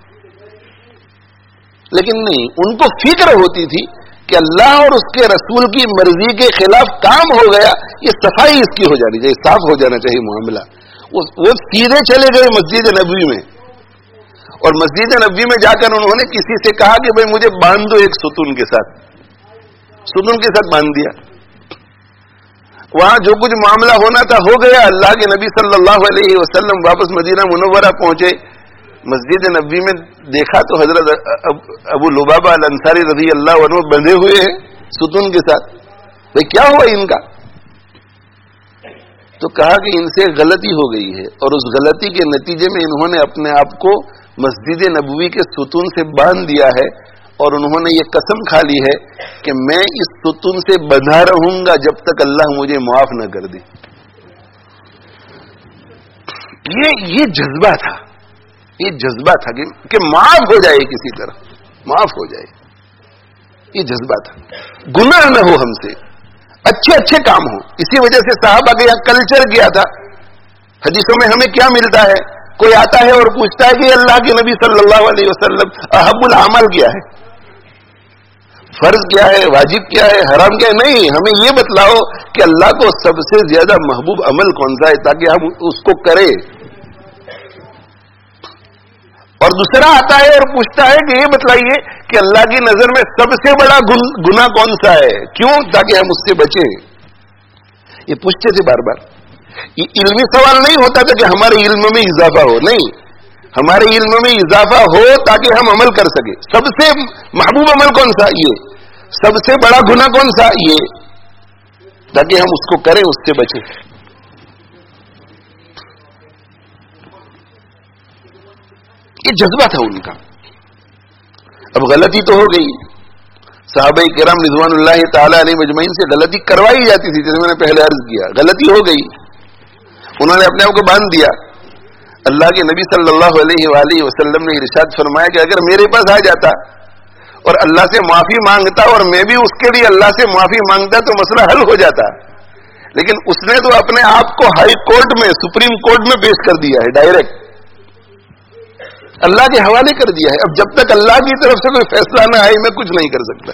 لیکن نہیں، ان کو فکر ہوتی تھی کہ اللہ اور اس کے رسول کی مرضی کے خلاف کام ہو گیا، یہ صفائی اس کی ہو جانی چاہیے، صاف ہو جانا چاہیے معاملہ۔ وہ سیدھے چلے گئے مسجد نبوی میں، اور مسجد نبوی میں جا کر انہوں نے کسی سے کہا کہ بھئی مجھے باندھ دو ایک ستون کے ساتھ، ستون کے ساتھ باندھ دیا۔ وہاں جو کچھ معاملہ ہونا تھا ہو گیا۔ اللہ کے نبی صلی اللہ علیہ وسلم واپس مدینہ منورہ پہنچے، مسجد نبوی میں دیکھا تو حضرت ابو لبابہ الانصاری رضی اللہ عنہ بندھے ہوئے ہیں ستون کے ساتھ۔ بھئی کیا ہوا ان کا؟ تو کہا کہ ان سے غلطی ہو گئی ہے، اور اس غلطی کے نتیجے میں انہوں نے اپنے آپ کو مسجد نبوی کے ستون سے باندھ دیا ہے، اور انہوں نے یہ قسم کھا لی ہے کہ میں اس ستون سے بندھا رہوں گا جب تک اللہ مجھے معاف نہ کر دے۔ یہ یہ جذبہ تھا، یہ جذبہ تھا کہ, کہ معاف ہو جائے، کسی طرح معاف ہو جائے، یہ جذبہ تھا، گناہ نہ ہو ہم سے، اچھے اچھے کام ہو۔ اسی وجہ سے صحابہ کا یہ کلچر کیا تھا۔ حدیثوں میں ہمیں کیا ملتا ہے؟ کوئی آتا ہے اور پوچھتا ہے کہ اللہ کے نبی صلی اللہ علیہ وسلم احب العمل کیا ہے، فرض کیا ہے، واجب کیا ہے، حرام کیا ہے؟ نہیں، ہمیں یہ بتلاؤ کہ اللہ کو سب سے زیادہ محبوب عمل کون سا ہے تاکہ ہم اس کو کریں۔ اور دوسرا آتا ہے اور پوچھتا ہے کہ یہ بتلائیے کہ اللہ کی نظر میں سب سے بڑا گناہ کون سا ہے، کیوں؟ تاکہ ہم اس سے بچیں۔ یہ پوچھتے تھے بار بار۔ یہ علمی سوال نہیں ہوتا تھا کہ ہمارے علم میں اضافہ ہو، نہیں، ہمارے علم میں اضافہ ہو تاکہ ہم عمل کر سکیں۔ سب سے محبوب عمل کون سا؟ یہ۔ سب سے بڑا گناہ کون سا؟ یہ، تاکہ ہم اس کو کریں، اس سے بچیں۔ یہ جذبہ تھا ان کا۔ اب غلطی تو ہو گئی، صحابہ کرام رضوان اللہ تعالی علیہ مجمعین سے غلطی کروائی جاتی تھی، جیسے میں نے پہلے عرض کیا، غلطی ہو گئی، انہوں نے اپنے آپ کو باندھ دیا۔ اللہ کے نبی صلی اللہ علیہ وآلہ وسلم نے ارشاد فرمایا کہ اگر میرے پاس آ جاتا اور اللہ سے معافی مانگتا اور میں بھی اس کے لیے اللہ سے معافی مانگتا تو مسئلہ حل ہو جاتا، لیکن اس نے تو اپنے آپ کو ہائی کورٹ میں، سپریم کورٹ میں پیش کر دیا ہے، ڈائریکٹ اللہ کے حوالے کر دیا ہے۔ اب جب تک اللہ کی طرف سے کوئی فیصلہ نہ آئے میں کچھ نہیں کر سکتا۔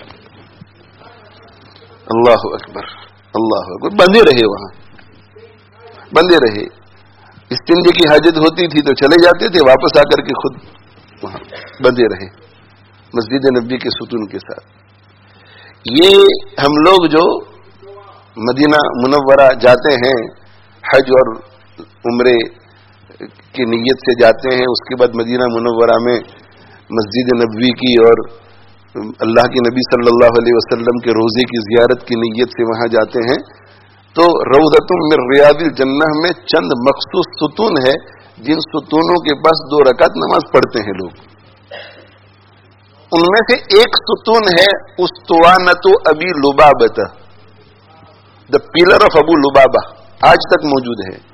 اللہ اکبر، اللہ اکبر۔ بندے رہے، وہاں بندے رہے۔ استنجے کی حاجت ہوتی تھی تو چلے جاتے تھے، واپس آ کر کے خود وہاں بندے رہے مسجد نبوی کے ستون کے ساتھ۔ یہ ہم لوگ جو مدینہ منورہ جاتے ہیں، حج اور عمرے کی نیت سے جاتے ہیں، اس کے بعد مدینہ منورہ میں مسجد نبوی کی اور اللہ کے نبی صلی اللہ علیہ وسلم کے روضے کی زیارت کی نیت سے وہاں جاتے ہیں، تو روضۃ من ریاض الجنہ میں چند مخصوص ستون ہے، جن ستونوں کے پاس دو رکعت نماز پڑھتے ہیں لوگ۔ ان میں سے ایک ستون ہے اسطوانۃ ابی لبابہ، دا پلر آف ابو لبابہ، آج تک موجود ہے۔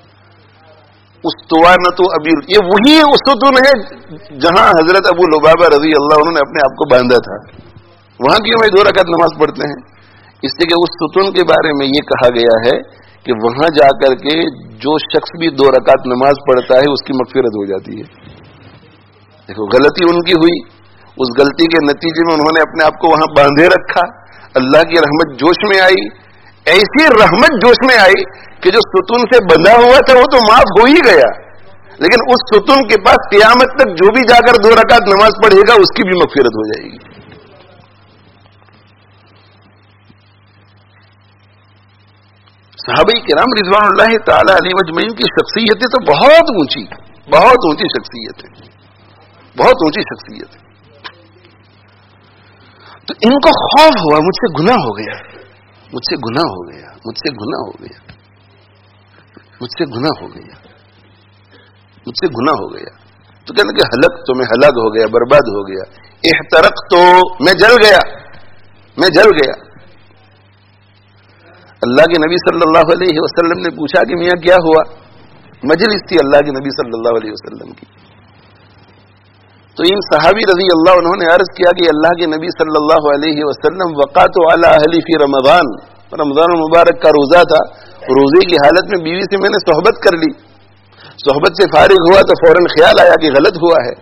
اسطوانۃ ابی، یہ وہی ستون ہے جہاں حضرت ابو لبابہ رضی اللہ عنہ نے اپنے آپ کو باندھا تھا۔ وہاں کیوں میں دو رکعت نماز پڑھتے ہیں؟ اس لیے کہ اس ستون کے بارے میں یہ کہا گیا ہے کہ وہاں جا کر کے جو شخص بھی دو رکعت نماز پڑھتا ہے اس کی مغفرت ہو جاتی ہے۔ دیکھو، غلطی ان کی ہوئی، اس غلطی کے نتیجے میں انہوں نے اپنے آپ کو وہاں باندھے رکھا، اللہ کی رحمت جوش میں آئی، ایسی رحمت جوش میں آئی کہ جو ستون سے بندھا ہوا تھا وہ تو معاف ہو ہی گیا، لیکن اس ستون کے پاس قیامت تک جو بھی جا کر دو رکعت نماز پڑھے گا اس کی بھی مغفرت ہو جائے گی۔ صحابہ کرام رضوان اللہ تعالی علیہ مجمعین کی شخصیتیں تو بہت اونچی، بہت اونچی شخصیتیں، بہت اونچی شخصیتیں۔ تو ان کو خوف ہوا، مجھ سے گناہ ہو گیا، مجھ سے گناہ ہو گیا، مجھ سے گناہ ہو گیا، مجھ سے گناہ ہو گیا، مجھ سے گناہ ہو گیا۔ تو کہنے کہ ہلک تو میں ہلاک ہو گیا، برباد ہو گیا، احترق تو میں جل گیا، میں جل گیا۔ اللہ کے نبی صلی اللہ علیہ وسلم نے پوچھا کہ میاں کیا ہوا؟ مجلس تھی اللہ کے نبی صلی اللہ علیہ وسلم کی، تو ان صحابی رضی اللہ عنہ نے عرض کیا کہ اللہ کے نبی صلی اللہ علیہ وسلم وقات علی اہلی فی رمضان، رمضان المبارک کا روزہ تھا، روزے کی حالت میں بیوی سے میں نے صحبت کر لی، صحبت سے فارغ ہوا تو فوراً خیال آیا کہ غلط ہوا ہے۔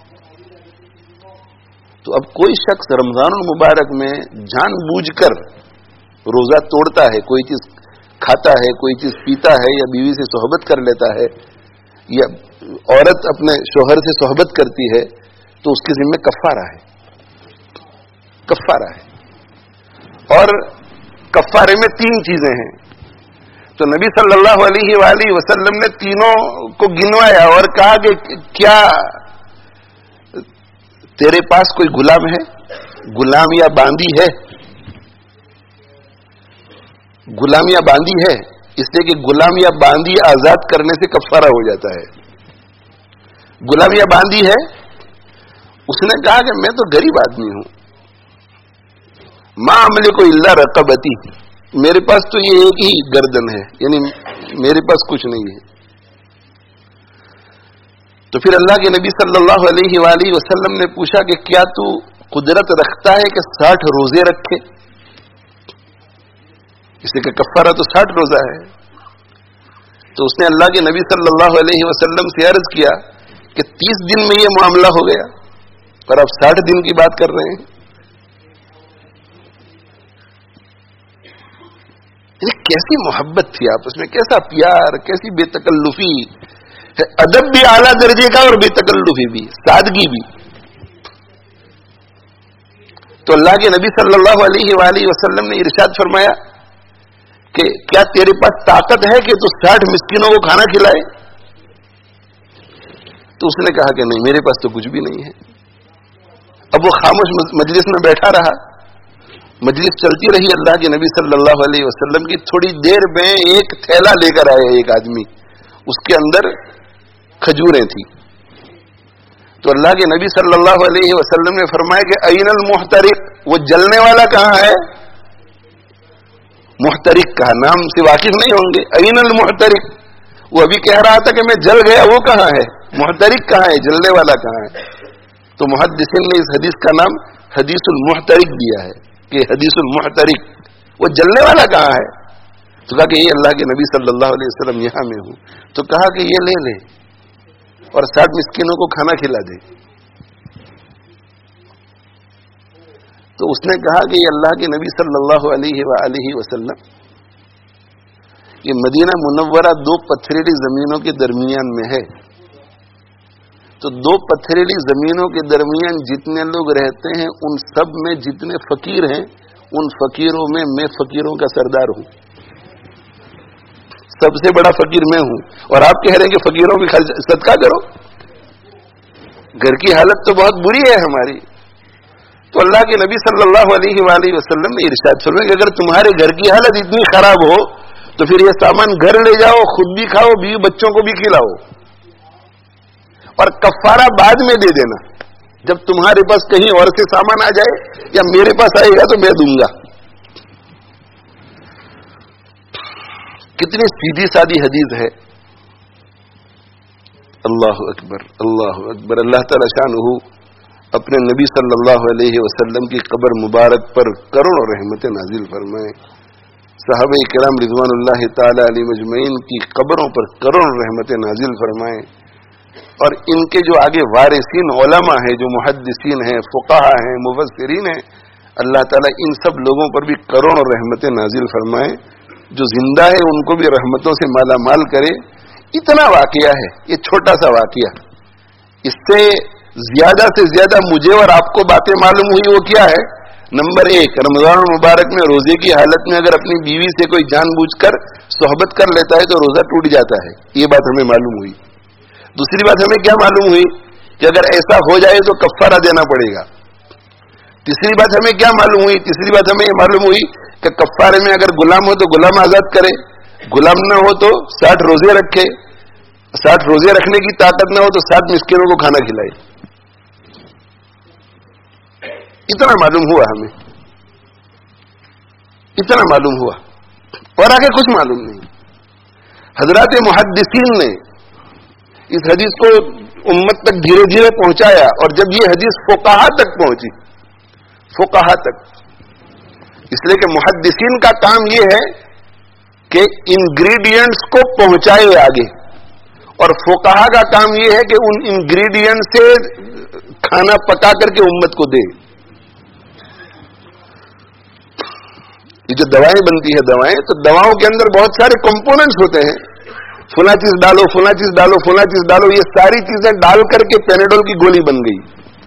تو اب کوئی شخص رمضان المبارک میں جان بوجھ کر روزہ توڑتا ہے، کوئی چیز کھاتا ہے، کوئی چیز پیتا ہے، یا بیوی سے صحبت کر لیتا ہے، یا عورت اپنے شوہر سے صحبت کرتی ہے، تو اس کے ذمہ کفارہ ہے، کفارہ ہے۔ اور کفارے میں تین چیزیں ہیں، تو نبی صلی اللہ علیہ وآلہ وسلم نے تینوں کو گنوایا اور کہا کہ کیا تیرے پاس کوئی غلام ہے، غلام یا باندی ہے؟ غلام یا باندی ہے، اس لیے کہ غلام یا باندی آزاد کرنے سے کفارہ ہو جاتا ہے۔ غلام یا باندی ہے؟ اس نے کہا کہ میں تو غریب آدمی ہوں، ما املک الا رقبتی، میرے پاس تو یہ ایک ہی گردن ہے، یعنی میرے پاس کچھ نہیں ہے۔ تو پھر اللہ کے نبی صلی اللہ علیہ وآلہ وسلم نے پوچھا کہ کیا تو قدرت رکھتا ہے کہ ساٹھ روزے رکھے؟ اس لیے کہ کفارہ تو ساٹھ روزہ ہے۔ تو اس نے اللہ کے نبی صلی اللہ علیہ وسلم سے عرض کیا کہ تیس دن میں یہ معاملہ ہو گیا اور آپ ساٹھ دن کی بات کر رہے ہیں۔ یعنی کیسی محبت تھی آپس میں، کیسا پیار، کیسی بے تکلفی، ادب بھی اعلیٰ درجے کا اور بے تکلفی بھی، سادگی بھی۔ تو اللہ کے نبی صلی اللہ علیہ وآلہ وسلم نے ارشاد فرمایا کہ کیا تیرے پاس طاقت ہے کہ تو ساٹھ مسکینوں کو کھانا کھلائے؟ تو اس نے کہا کہ نہیں، میرے پاس تو کچھ بھی نہیں ہے۔ اب وہ خاموش مجلس میں بیٹھا رہا، مجلس چلتی رہی، اللہ کے نبی صلی اللہ علیہ وسلم کی تھوڑی دیر میں ایک تھیلا لے کر آئے ایک آدمی، اس کے اندر کھجوریں تھی۔ تو اللہ کے نبی صلی اللہ علیہ وسلم نے فرمایا کہ این المحترق، وہ جلنے والا کہاں ہے؟ محترق کا نام سے واقف نہیں ہوں گے، این المحترق، وہ ابھی کہہ رہا تھا کہ میں جل گیا، وہ کہاں ہے؟ محترق کہاں ہے؟ جلنے والا کہاں ہے؟ تو محدثین نے اس حدیث کا نام حدیث المحترق دیا ہے کہ حدیث المحترق، وہ جلنے والا کہاں ہے؟ تو کہا کہ یہ اللہ کے نبی صلی اللہ علیہ وسلم یہاں میں ہوں۔ تو کہا کہ یہ لے لے اور ساٹھ مسکینوں کو کھانا کھلا دے۔ تو اس نے کہا کہ یہ اللہ کے نبی صلی اللہ علیہ وآلہ وسلم، یہ مدینہ منورہ دو پتھریلی زمینوں کے درمیان میں ہے، تو دو پتھریلی زمینوں کے درمیان جتنے لوگ رہتے ہیں ان سب میں جتنے فقیر ہیں، ان فقیروں میں میں فقیروں کا سردار ہوں، سب سے بڑا فقیر میں ہوں۔ اور آپ کہہ رہے ہیں کہ فقیروں کی صدقہ کرو، گھر کی حالت تو بہت بری ہے ہماری۔ تو اللہ کے نبی صلی اللہ علیہ وآلہ وسلم نے ارشاد فرمایا کہ اگر تمہارے گھر کی حالت اتنی خراب ہو تو پھر یہ سامان گھر لے جاؤ، خود بھی کھاؤ، بیوی بچوں کو بھی کھلاؤ، اور کفارہ بعد میں دے دینا، جب تمہارے پاس کہیں اور سے سامان آ جائے یا میرے پاس آئے گا تو میں دوں گا۔ کتنی سیدھی سادی حدیث ہے۔ اللہ اکبر، اللہ اکبر۔ اللہ تعالی شانہ اپنے نبی صلی اللہ علیہ وسلم کی قبر مبارک پر کروڑوں رحمتیں نازل فرمائے، صحابہ کرام رضوان اللہ تعالی علیہ مجمعین کی قبروں پر کروڑوں رحمتیں نازل فرمائے، اور ان کے جو آگے وارثین علماء ہیں، جو محدثین ہیں، فقہاء ہیں، مفسرین ہیں، اللہ تعالیٰ ان سب لوگوں پر بھی کروڑوں رحمتیں نازل فرمائے، جو زندہ ہے ان کو بھی رحمتوں سے مالا مال کرے۔ اتنا واقعہ ہے، یہ چھوٹا سا واقعہ، اس سے زیادہ سے زیادہ مجھے اور آپ کو باتیں معلوم ہوئی، وہ کیا ہے؟ نمبر ایک، رمضان المبارک میں روزے کی حالت میں اگر اپنی بیوی سے کوئی جان بوجھ کر صحبت کر لیتا ہے تو روزہ ٹوٹ جاتا ہے، یہ بات ہمیں معلوم ہوئی۔ دوسری بات ہمیں کیا معلوم ہوئی کہ اگر ایسا ہو جائے تو کفارہ دینا پڑے گا۔ تیسری بات ہمیں کیا معلوم ہوئی؟ تیسری بات ہمیں یہ معلوم ہوئی کہ کفارے میں اگر غلام ہو تو غلام آزاد کرے، غلام نہ ہو تو ساٹھ روزے رکھے، ساٹھ روزے رکھنے کی طاقت نہ ہو تو ساٹھ مسکینوں کو کھانا کھلائے۔ اتنا معلوم ہوا ہمیں، اتنا معلوم ہوا، اور آگے کچھ معلوم نہیں۔ حضرات محدثین نے اس حدیث کو उम्मत तक धीरे धीरे पहुंचाया, और जब ये हदीस फुकाहा तक पहुंची, फुकाहा तक, इसलिए कि मुहद्दिसीन का काम ये है कि इंग्रेडिएंट्स को पहुंचाए आगे, और फुकाहा का काम ये है कि उन इंग्रेडिएंट से खाना पका करके उम्मत को दे। ये जो दवाएं बनती है दवाएं, तो दवाओं के अंदर बहुत सारे कंपोनेंट्स होते हैं, फुला चीज डालो, फुला चीज डालो, फुला चीज डालो, ये सारी चीजें डाल करके पेनाडोल की गोली बन गई।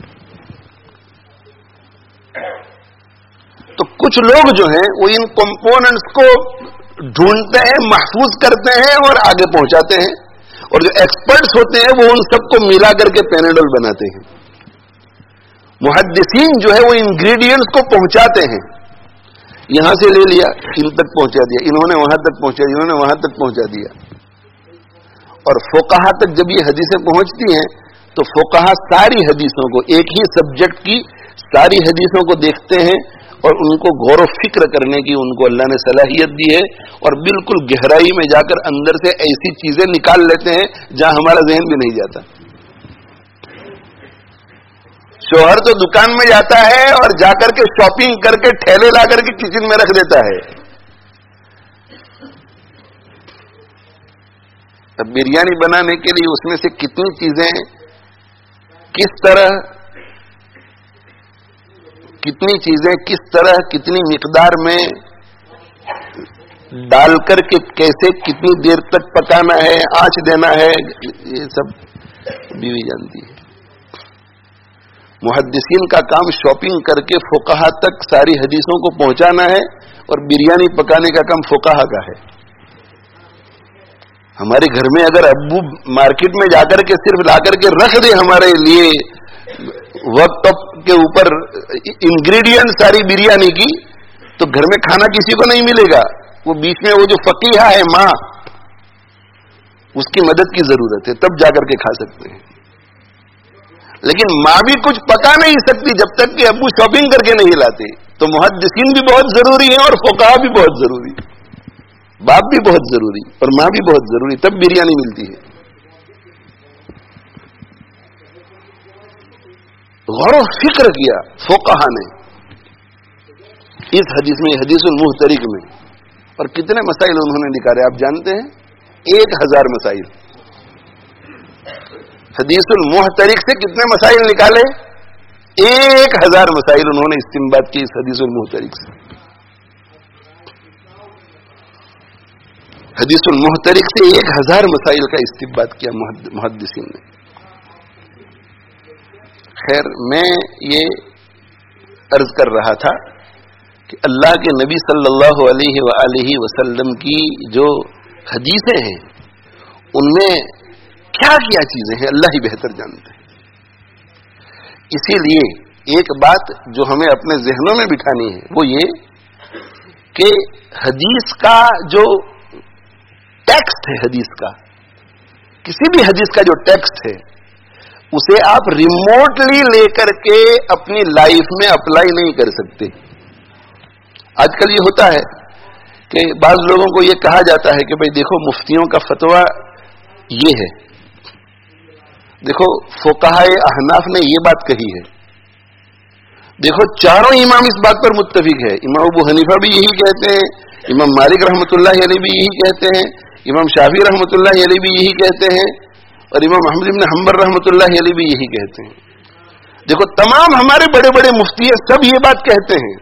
तो कुछ लोग जो हैं वो इन कंपोनेंट्स को ढूंढते हैं, महफूज करते हैं और आगे पहुंचाते हैं, और जो एक्सपर्ट्स होते हैं वो उन सबको मिला करके पेनाडोल बनाते हैं। मुहद्दिसीन जो है वो इंग्रेडिएंट्स को पहुंचाते हैं, यहां से ले लिया, इन तक पहुंचा दिया, इन्होंने वहां तक पहुंचा दिया, इन्होंने वहां तक पहुंचा दिया। और फुकाहा तक जब ये हदीसें पहुंचती हैं तो फुकाहा सारी हदीसों को, एक ही सब्जेक्ट की सारी हदीसों को देखते हैं और उनको गौर व फिक्र करने की उनको अल्लाह ने सलाहियत दी है, और बिल्कुल गहराई में जाकर अंदर से ऐसी चीजें निकाल लेते हैं जहां हमारा जहन भी नहीं जाता। शोहर तो दुकान में जाता है और जाकर के शॉपिंग करके ठेले ला करके किचन में रख देता है। अब बिरयानी बनाने के लिए उसमें से कितनी चीजें किस तरह कितनी चीजें किस तरह कितनी मिकदार में डाल करके कैसे कितनी देर तक पकाना है, आंच देना है, ये सब बीवी जानती है। मुहद्दिसीन का काम शॉपिंग करके फुकाहा तक सारी हदीसों को पहुंचाना है, और बिरयानी पकाने का काम फुकाहा का है। हमारे घर में अगर अब्बू मार्केट में जाकर के सिर्फ लाकर के रख दे हमारे लिए वर्कटॉप के ऊपर इंग्रेडिएंट सारी बिरयानी की, तो घर में खाना किसी को नहीं मिलेगा। वो बीच में वो जो फकीहा है माँ, उसकी मदद की जरूरत है, तब जाकर के खा सकते हैं। लेकिन माँ भी कुछ पका नहीं सकती जब तक कि अब्बू शॉपिंग करके नहीं लाते। तो मुहद्दिसीन भी बहुत जरूरी है और फुकाहा भी बहुत जरूरी, बाप भी बहुत जरूरी और माँ भी बहुत जरूरी, तब बिरयानी मिलती है। गौर व फिक्र किया फुकाहा ने इस हदीस में, हदीसुल मुहतरिक में, और कितने मसाइल उन्होंने निकाले आप जानते हैं? एक हजार मसाइल। हदीसुल मुहतरिक से कितने मसाइल निकाले? एक हजार मसाइल उन्होंने इस्तिंबात की इस हदीसुल मुहतरिक से। हदीसुल मुहतरिक से एक हजार मसाइल का इस्तिंबात किया मुहद्दिसीन ने। खैर, मैं ये अर्ज कर रहा था कि अल्लाह के नबी सल्लल्लाहु अलैहि वआलिहि वसल्लम की जो हदीसें हैं उनमें क्या क्या चीजें हैं अल्लाह ही बेहतर जानते हैं। इसीलिए एक बात जो हमें अपने जहनों में बिठानी है वो ये कि हदीस का जो टेक्स्ट है, हदीस का किसी भी हदीस का जो टेक्स्ट है उसे आप रिमोटली लेकर के अपनी लाइफ में अप्लाई नहीं कर सकते। आजकल ये होता है कि बाज लोगों को ये कहा जाता है कि भाई देखो मुफ्तियों का फतवा ये है, देखो फुकाहाए अहनाफ ने ये बात कही है, देखो चारों इमाम इस बात पर मुत्तफिक है। इमाम अबू हनीफा भी यही कहते हैं, इमाम मालिक रहमतुल्लाह अलैह भी यही कहते हैं, इमाम शाफी रहमतुल्लाह अलैह भी यही कहते हैं, और इमाम अहमद इब्न हंबल रहमतुल्लाह अलैह भी यही कहते हैं। देखो तमाम हमारे बड़े बड़े मुफ्ती सब ये बात कहते हैं।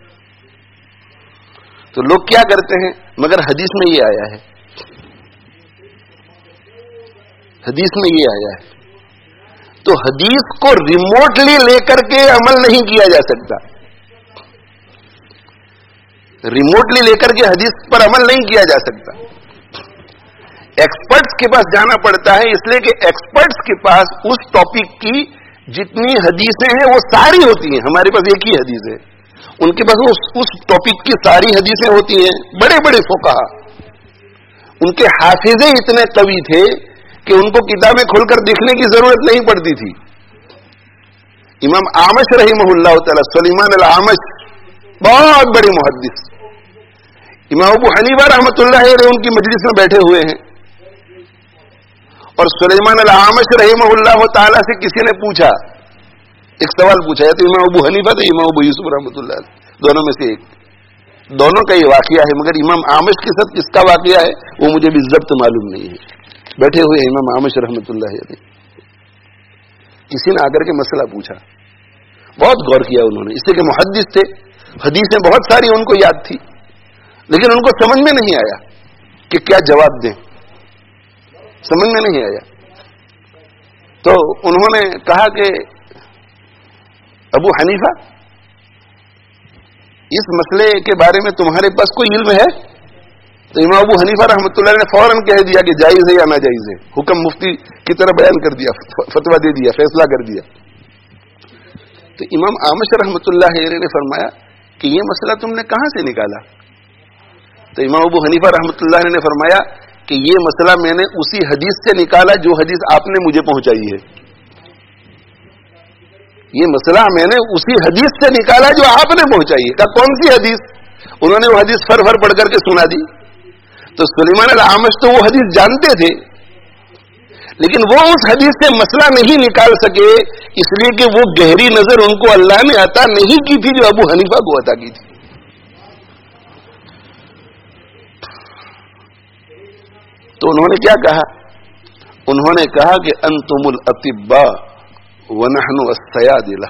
तो लोग क्या करते हैं, मगर हदीस में ये आया है, हदीस में ये आया है, तो हदीस को रिमोटली लेकर के अमल नहीं किया जा सकता। रिमोटली लेकर के हदीस पर अमल नहीं किया जा सकता। एक्सपर्ट्स के पास जाना पड़ता है, इसलिए कि एक्सपर्ट्स के पास उस टॉपिक की जितनी हदीसें हैं वो सारी होती हैं। हमारे पास एक ही हदीस है, उनके पास उस, उस टॉपिक की सारी हदीसें होती हैं। बड़े बड़े फुकाहा, उनके हाफिजे इतने कवि थे कि उनको किताबें खोलकर देखने की जरूरत नहीं पड़ती थी। इमाम आमश रहिमहुल्लाह तआला, सुलेमान अल आमश, बहुत बड़े मुहद्दिस, इमाम अबू हनीफा रहमतुल्लाह अलैह उनकी मजलिस में बैठे हुए हैं اور سلیمان العامش رحمہ تعالی سے کسی نے پوچھا، ایک سوال پوچھا ہے تو امام ابو حنیفہ تو امام ابو یوسف رحمۃ اللہ علیہ دونوں میں سے ایک، دونوں کا یہ واقعہ ہے، مگر امام عامش کے ساتھ کس کا واقعہ ہے وہ مجھے بھی ضبط معلوم نہیں ہے۔ بیٹھے ہوئے امام عامش رحمۃ اللہ علیہ، کسی نے آ کر کے مسئلہ پوچھا، بہت غور کیا انہوں نے، اس سے کہ محدث تھے، حدیثیں بہت ساری ان کو یاد تھی، لیکن ان کو سمجھ میں نہیں آیا کہ کیا جواب دیں، سمجھ میں نہیں آیا۔ تو انہوں نے کہا کہ ابو حنیفہ اس مسئلے کے بارے میں تمہارے پاس کوئی علم ہے؟ تو امام ابو حنیفہ رحمۃ اللہ نے فوراً کہہ دیا کہ جائز ہے یا ناجائز ہے، حکم مفتی کی طرح بیان کر دیا، فتویٰ دے دیا، فیصلہ کر دیا۔ تو امام عامش رحمۃ اللہ علیہ نے فرمایا کہ یہ مسئلہ تم نے کہاں سے نکالا؟ تو امام ابو حنیفہ رحمۃ اللہ علیہ نے فرمایا کہ یہ مسئلہ میں نے اسی حدیث سے نکالا جو حدیث آپ نے مجھے پہنچائی ہے، یہ مسئلہ میں نے اسی حدیث سے نکالا جو آپ نے پہنچائی ہے۔ کہا کون سی حدیث؟ انہوں نے وہ حدیث فر فر پڑھ کر کے سنا دی۔ تو سلیمان العامش تو وہ حدیث جانتے تھے، لیکن وہ اس حدیث سے مسئلہ نہیں نکال سکے، اس لیے کہ وہ گہری نظر ان کو اللہ نے عطا نہیں کی تھی جو ابو حنیفہ کو عطا کی تھی۔ تو انہوں نے کیا کہا؟ انہوں نے کہا کہ انتم الاطباء ونحن السیادلہ،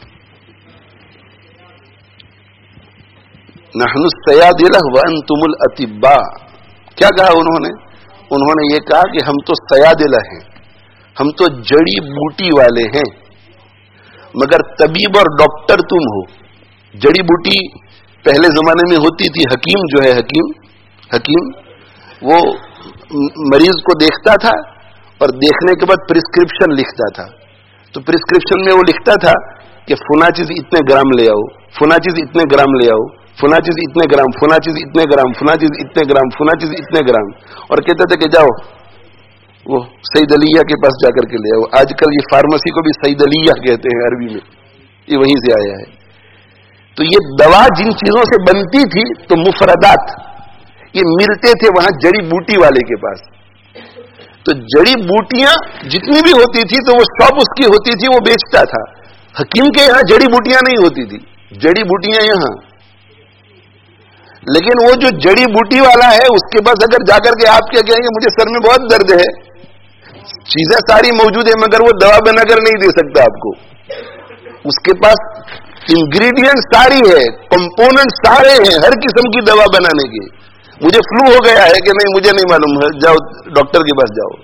نحن السیادلہ وانتم الاطباء۔ کیا کہا انہوں نے؟ انہوں نے یہ کہا کہ ہم تو سیادلہ ہیں، ہم تو جڑی بوٹی والے ہیں، مگر طبیب اور ڈاکٹر تم ہو۔ جڑی بوٹی پہلے زمانے میں ہوتی تھی، حکیم جو ہے حکیم حکیم وہ مریض کو دیکھتا تھا اور دیکھنے کے بعد پرسکرپشن لکھتا تھا۔ تو پرسکرپشن میں وہ لکھتا تھا کہ فلاں چیز اتنے گرام لے آؤ، فلاں چیز اتنے گرام لے آؤ، فلاں چیز اتنے گرام، فلاں چیز اتنے گرام، فلاں چیز اتنے گرام، فلاں چیز اتنے گرام، اور کہتے تھے کہ جاؤ وہ سید علیہ کے پاس جا کر کے لے آؤ۔ آج کل یہ فارمیسی کو بھی سید علیہ کہتے ہیں عربی میں، یہ وہیں سے آیا ہے۔ تو یہ دوا جن چیزوں سے بنتی تھی تو مفردات یہ ملتے تھے وہاں جڑی بوٹی والے کے پاس۔ تو جڑی بوٹیاں جتنی بھی ہوتی تھی تو وہ شاپ اس کی ہوتی تھی، وہ بیچتا تھا۔ حکیم کے یہاں جڑی بوٹیاں نہیں ہوتی تھی، جڑی بوٹیاں یہاں، لیکن وہ جو جڑی بوٹی والا ہے اس کے پاس اگر جا کر کے آپ کیا کہیں گے مجھے سر میں بہت درد ہے، چیزیں ساری موجود ہیں مگر وہ دوا بنا کر نہیں دے سکتا آپ کو، اس کے پاس انگریڈینٹ ساری ہے، کمپوننٹ سارے ہیں ہر قسم کی دوا بنانے کے۔ مجھے فلو ہو گیا ہے کہ نہیں مجھے نہیں معلوم ہے، جاؤ ڈاکٹر کے پاس جاؤ۔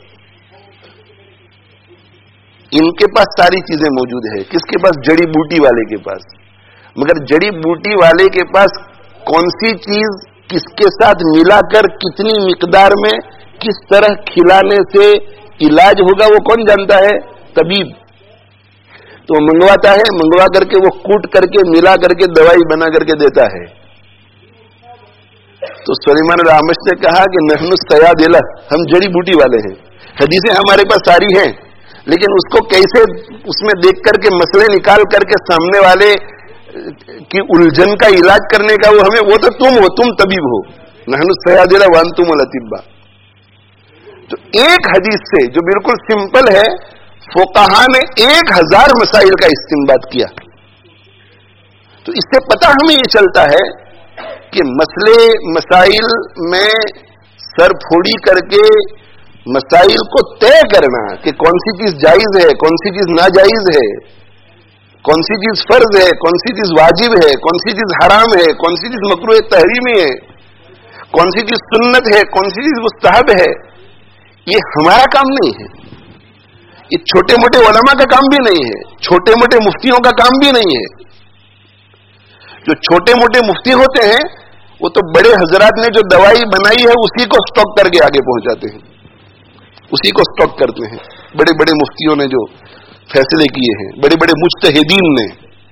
ان کے پاس ساری چیزیں موجود ہے، کس کے پاس؟ جڑی بوٹی والے کے پاس۔ مگر جڑی بوٹی والے کے پاس کون سی چیز کس کے ساتھ ملا کر کتنی مقدار میں کس طرح کھلانے سے علاج ہوگا وہ کون جانتا ہے؟ طبیب۔ تو منگواتا ہے، منگوا کر کے وہ کوٹ کر کے ملا کر کے دوائی بنا کر کے دیتا ہے۔ تو سلیمان العامش نے کہا کہ نحن السیادلہ، ہم جڑی بوٹی والے ہیں، حدیثیں ہمارے پاس ساری ہیں، لیکن اس کو کیسے اس میں دیکھ کر کے مسئلے نکال کر کے سامنے والے کی الجھن کا علاج کرنے کا وہ ہمیں، وہ تو تم ہو، تم طبیب ہو، نحن السیادلہ وانتم الاطباء۔ تو ایک حدیث سے جو بالکل سمپل ہے، فقہا نے ایک ہزار مسائل کا استنباط کیا۔ تو اس سے پتہ ہمیں یہ چلتا ہے کہ مسئلے مسائل میں سر پھوڑی کر کے مسائل کو طے کرنا کہ کون سی چیز جائز ہے، کون سی چیز ناجائز ہے، کون سی چیز فرض ہے، کون سی چیز واجب ہے، کون سی چیز حرام ہے، کون سی چیز مکروہ تحریمی ہے، کون سی چیز سنت ہے، کون سی چیز مستحب ہے، یہ ہمارا کام نہیں ہے، یہ چھوٹے موٹے علماء کا کام بھی نہیں ہے، چھوٹے موٹے مفتیوں کا کام بھی نہیں ہے۔ جو چھوٹے موٹے مفتی ہوتے ہیں وہ تو بڑے حضرات نے جو دوائی بنائی ہے اسی کو سٹاک کر کے آگے پہنچاتے ہیں، اسی کو سٹاک کرتے ہیں۔ بڑے بڑے مفتیوں نے جو فیصلے کیے ہیں، بڑے بڑے مجتہدین نے،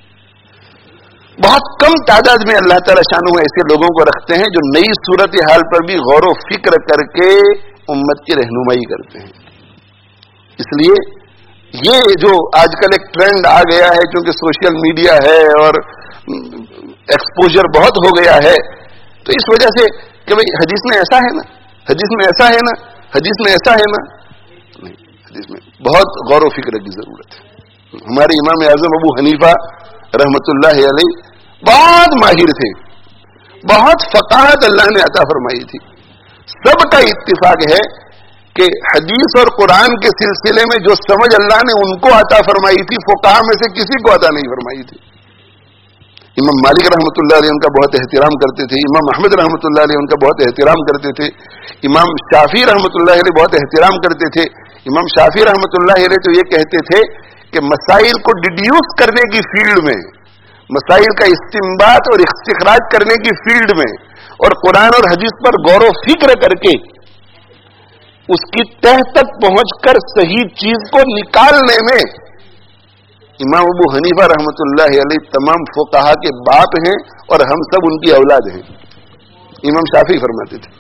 بہت کم تعداد میں اللہ تعالی شانہ ایسے لوگوں کو رکھتے ہیں جو نئی صورت حال پر بھی غور و فکر کر کے امت کی رہنمائی کرتے ہیں۔ اس لیے یہ جو آج کل ایک ٹرینڈ آ گیا ہے، کیونکہ سوشل میڈیا ہے اور ایکسپوجر بہت ہو گیا ہے، تو اس وجہ سے کہ بھئی حدیث میں ایسا ہے نا، حدیث میں ایسا ہے نا، حدیث میں ایسا ہے نا، نہیں, حدیث میں بہت غور و فکر کی ضرورت ہے. ہمارے امام اعظم ابو حنیفہ رحمت اللہ علیہ بہت ماہر تھے, بہت فقاہت اللہ نے عطا فرمائی تھی. سب کا اتفاق ہے کہ حدیث اور قرآن کے سلسلے میں جو سمجھ اللہ نے ان کو عطا فرمائی تھی, فقہا میں سے کسی کو عطا نہیں فرمائی تھی. امام مالک رحمۃ اللہ علیہ ان کا بہت احترام کرتے تھے, امام احمد رحمۃ اللہ علیہ ان کا بہت احترام کرتے تھے, امام شافعی رحمۃ اللہ علیہ بہت احترام کرتے تھے. امام شافعی رحمۃ اللہ علیہ تو یہ کہتے تھے کہ مسائل کو ڈیڈیوس کرنے کی فیلڈ میں, مسائل کا استنباط اور استخراج کرنے کی فیلڈ میں, اور قرآن اور حدیث پر غور و فکر کر کے اس کی تہ تک پہنچ کر صحیح چیز کو نکالنے میں امام ابو حنیفہ رحمۃ اللہ علیہ تمام فقہا کے باپ ہیں اور ہم سب ان کی اولاد ہیں. امام شافعی فرماتے تھے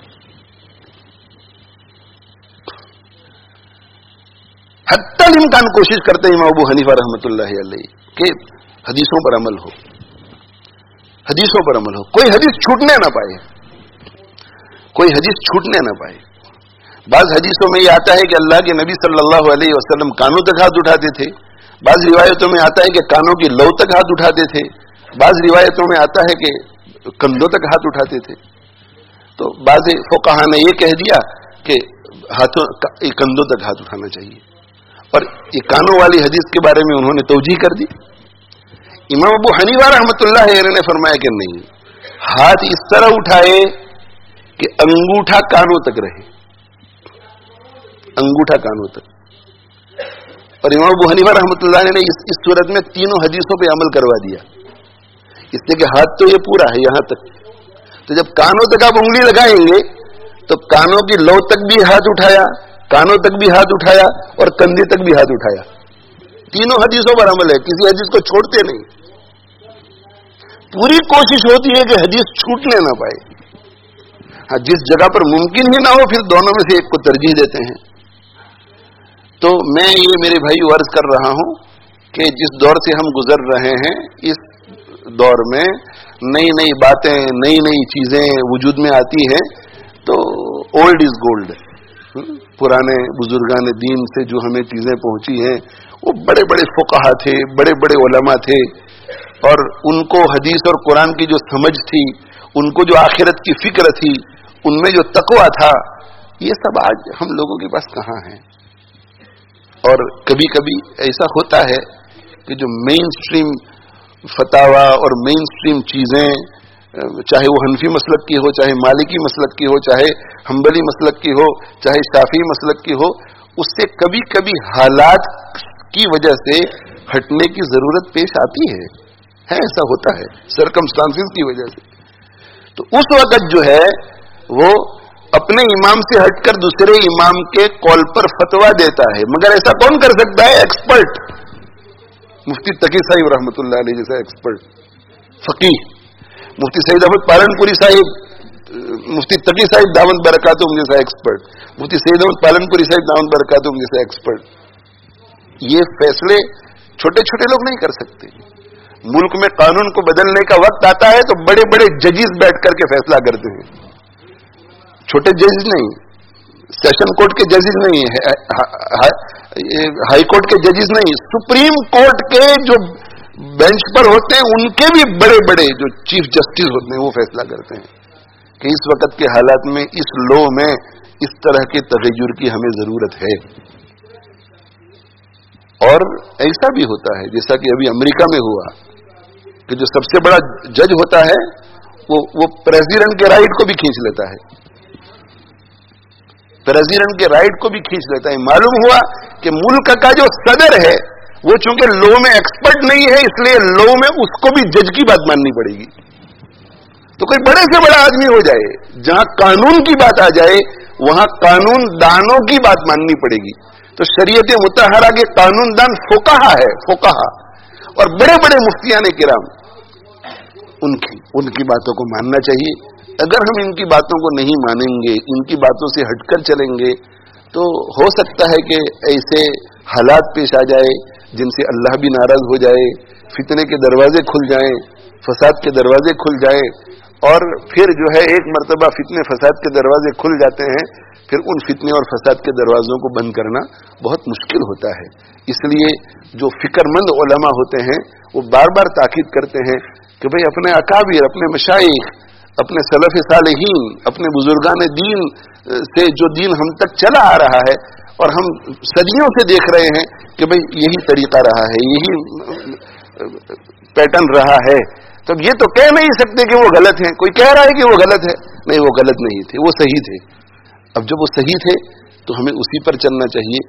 حتی الامکان کوشش کرتے ہیں امام ابو حنیفہ رحمۃ اللہ علیہ کہ حدیثوں پر عمل ہو, حدیثوں پر عمل ہو, کوئی حدیث چھوٹنے نہ پائے, کوئی حدیث چھوٹنے نہ پائے. بعض حدیثوں میں یہ آتا ہے کہ اللہ کے نبی صلی اللہ علیہ وسلم کانوں تک ہاتھ اٹھاتے تھے, بعض روایتوں میں آتا ہے کہ کانوں کی لو تک ہاتھ اٹھاتے تھے, بعض روایتوں میں آتا ہے کہ کندھوں تک ہاتھ اٹھاتے تھے. تو بعض فقہا نے یہ کہہ دیا کہ ہاتھوں کندھوں تک ہاتھ اٹھانا چاہیے, اور یہ کانوں والی حدیث کے بارے میں انہوں نے توجیح کر دی. امام ابو حنیفہ رحمۃ اللہ علیہ نے فرمایا کہ نہیں, ہاتھ اس طرح اٹھائے کہ انگوٹھا کانوں تک رہے, انگوٹھا کانوں تک. اور امام ابو حنیفہ رحمۃ اللہ علیہ نے اس, اس صورت میں تینوں حدیثوں پہ عمل کروا دیا, اس لیے کہ ہاتھ تو یہ پورا ہے یہاں تک, تو جب کانوں تک آپ انگلی لگائیں گے تو کانوں کی لو تک بھی ہاتھ اٹھایا, کانوں تک بھی ہاتھ اٹھایا, اور کندھے تک بھی ہاتھ اٹھایا. تینوں حدیثوں پر عمل ہے, کسی حدیث کو چھوڑتے نہیں. پوری کوشش ہوتی ہے کہ حدیث چھوٹنے نہ پائے. ہاں, جس جگہ پر ممکن ہی نہ ہو پھر دونوں میں سے ایک کو ترجیح دیتے ہیں. تو میں یہ میرے بھائی عرض کر رہا ہوں کہ جس دور سے ہم گزر رہے ہیں, اس دور میں نئی نئی باتیں, نئی نئی چیزیں وجود میں آتی ہیں, تو اولڈ از گولڈ. پرانے بزرگان دین سے جو ہمیں چیزیں پہنچی ہیں وہ بڑے بڑے فقہا تھے, بڑے بڑے علماء تھے, اور ان کو حدیث اور قرآن کی جو سمجھ تھی, ان کو جو آخرت کی فکر تھی, ان میں جو تقویٰ تھا, یہ سب آج ہم لوگوں کے پاس کہاں ہے. اور کبھی کبھی ایسا ہوتا ہے کہ جو مین سٹریم فتاوا اور مین سٹریم چیزیں, چاہے وہ حنفی مسلک کی ہو, چاہے مالکی مسلک کی ہو, چاہے حنبلی مسلک کی ہو, چاہے شافعی مسلک کی ہو, اس سے کبھی کبھی حالات کی وجہ سے ہٹنے کی ضرورت پیش آتی ہے, ہے ایسا ہوتا ہے سرکمسٹانسز کی وجہ سے. تو اس وقت جو ہے وہ اپنے امام سے ہٹ کر دوسرے امام کے قول پر فتوا دیتا ہے. مگر ایسا کون کر سکتا ہے؟ ایکسپرٹ. مفتی تقی صاحب رحمۃ اللہ علیہ جیسا ایکسپرٹ فقیہ, مفتی سعید احمد پالنپوری صاحب, مفتی تقی صاحب دامن برکاتہم جیسا ایکسپرٹ, مفتی سعید احمد پالنپوری صاحب دامن برکاتہم جیسا ایکسپرٹ. یہ فیصلے چھوٹے چھوٹے لوگ نہیں کر سکتے. ملک میں قانون کو بدلنے کا وقت آتا ہے تو بڑے بڑے ججز بیٹھ کر کے فیصلہ کرتے ہیں, چھوٹے ججز نہیں, سیشن کورٹ کے ججز نہیں, ہائی کورٹ کے ججز نہیں, سپریم کورٹ کے جو بینچ پر ہوتے ہیں ان کے بھی بڑے بڑے جو چیف جسٹس ہوتے ہیں وہ فیصلہ کرتے ہیں کہ اس وقت کے حالات میں اس لو میں اس طرح کے تغیر کی ہمیں ضرورت ہے. اور ایسا بھی ہوتا ہے جیسا کہ ابھی امریکہ میں ہوا کہ جو سب سے بڑا جج ہوتا ہے وہ وہ پریزیڈنٹ کے رائٹ کو بھی کھینچ لیتا ہے, پریزیڈنٹ کے رائٹ کو بھی کھینچ لیتا ہے. معلوم ہوا کہ ملک کا جو صدر ہے وہ چونکہ لو میں ایکسپرٹ نہیں ہے, اس لیے لو میں اس کو بھی جج کی بات ماننی پڑے گی. تو کوئی بڑے سے بڑا آدمی ہو جائے, جہاں قانون کی بات آ جائے وہاں قانون دانوں کی بات ماننی پڑے گی. تو شریعت مطہرہ کے قانون دان فقہا ہے, فقہا, اور بڑے بڑے مفتیان کرام, ان کی ان کی باتوں کو ماننا چاہیے. اگر ہم ان کی باتوں کو نہیں مانیں گے, ان کی باتوں سے ہٹ کر چلیں گے, تو ہو سکتا ہے کہ ایسے حالات پیش آ جائے جن سے اللہ بھی ناراض ہو جائے, فتنے کے دروازے کھل جائیں, فساد کے دروازے کھل جائیں, اور پھر جو ہے ایک مرتبہ فتنے فساد کے دروازے کھل جاتے ہیں، پھر ان فتنے اور فساد کے دروازوں کو بند کرنا بہت مشکل ہوتا ہے. اس لیے جو فکر مند علماء ہوتے ہیں وہ بار بار تاکید کرتے ہیں کہ بھئی اپنے اکابر، اپنے مشائخ، اپنے سلف صالحین، اپنے بزرگان دین سے جو دین ہم تک چلا آ رہا ہے اور ہم صدیوں سے دیکھ رہے ہیں کہ بھئی یہی طریقہ رہا ہے، یہی پیٹرن رہا ہے، تو اب یہ تو کہہ نہیں سکتے کہ وہ غلط ہیں. کوئی کہہ رہا ہے کہ وہ غلط ہے، نہیں، وہ غلط نہیں تھے، وہ صحیح تھے. اب جب وہ صحیح تھے تو ہمیں اسی پر چلنا چاہیے.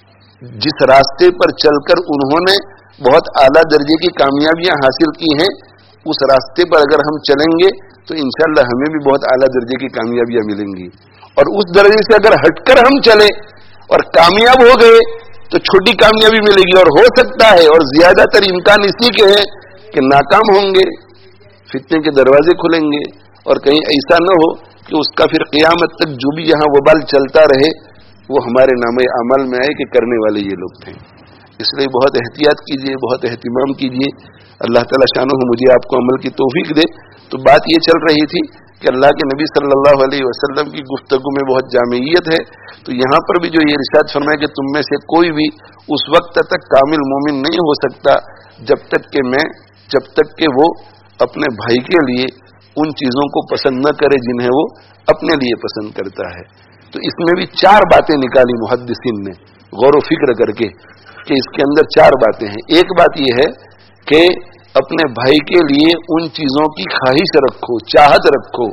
جس راستے پر چل کر انہوں نے بہت اعلیٰ درجے کی کامیابیاں حاصل کی ہیں، اس راستے پر اگر ہم چلیں گے تو انشاءاللہ ہمیں بھی بہت اعلیٰ درجے کی کامیابیاں ملیں گی. اور اس درجے سے اگر ہٹ کر ہم چلے اور کامیاب ہو گئے تو چھوٹی کامیابی ملے گی، اور ہو سکتا ہے اور زیادہ تر امکان اسی کے ہیں کہ ناکام ہوں گے، فتنے کے دروازے کھلیں گے، اور کہیں ایسا نہ ہو کہ اس کا پھر قیامت تک جو بھی یہاں وبال چلتا رہے وہ ہمارے نامہ اعمال میں آئے کہ کرنے والے یہ لوگ تھے. اس لیے بہت احتیاط کیجیے، بہت اہتمام کیجیے. اللہ تعالیٰ شانہ مجھے آپ کو عمل کی توفیق دے. تو بات یہ چل رہی تھی کہ اللہ کے نبی صلی اللہ علیہ وسلم کی گفتگو میں بہت جامعیت ہے. تو یہاں پر بھی جو یہ ارشاد فرمایا کہ تم میں سے کوئی بھی اس وقت تک کامل مومن نہیں ہو سکتا جب تک کہ میں جب تک کہ وہ اپنے بھائی کے لیے ان چیزوں کو پسند نہ کرے جنہیں وہ اپنے لیے پسند کرتا ہے. تو اس میں بھی چار باتیں نکالی محدثین نے غور و فکر کر کے کہ اس کے اندر چار باتیں ہیں. ایک بات یہ ہے کہ اپنے بھائی کے لیے ان چیزوں کی خواہش رکھو، چاہت رکھو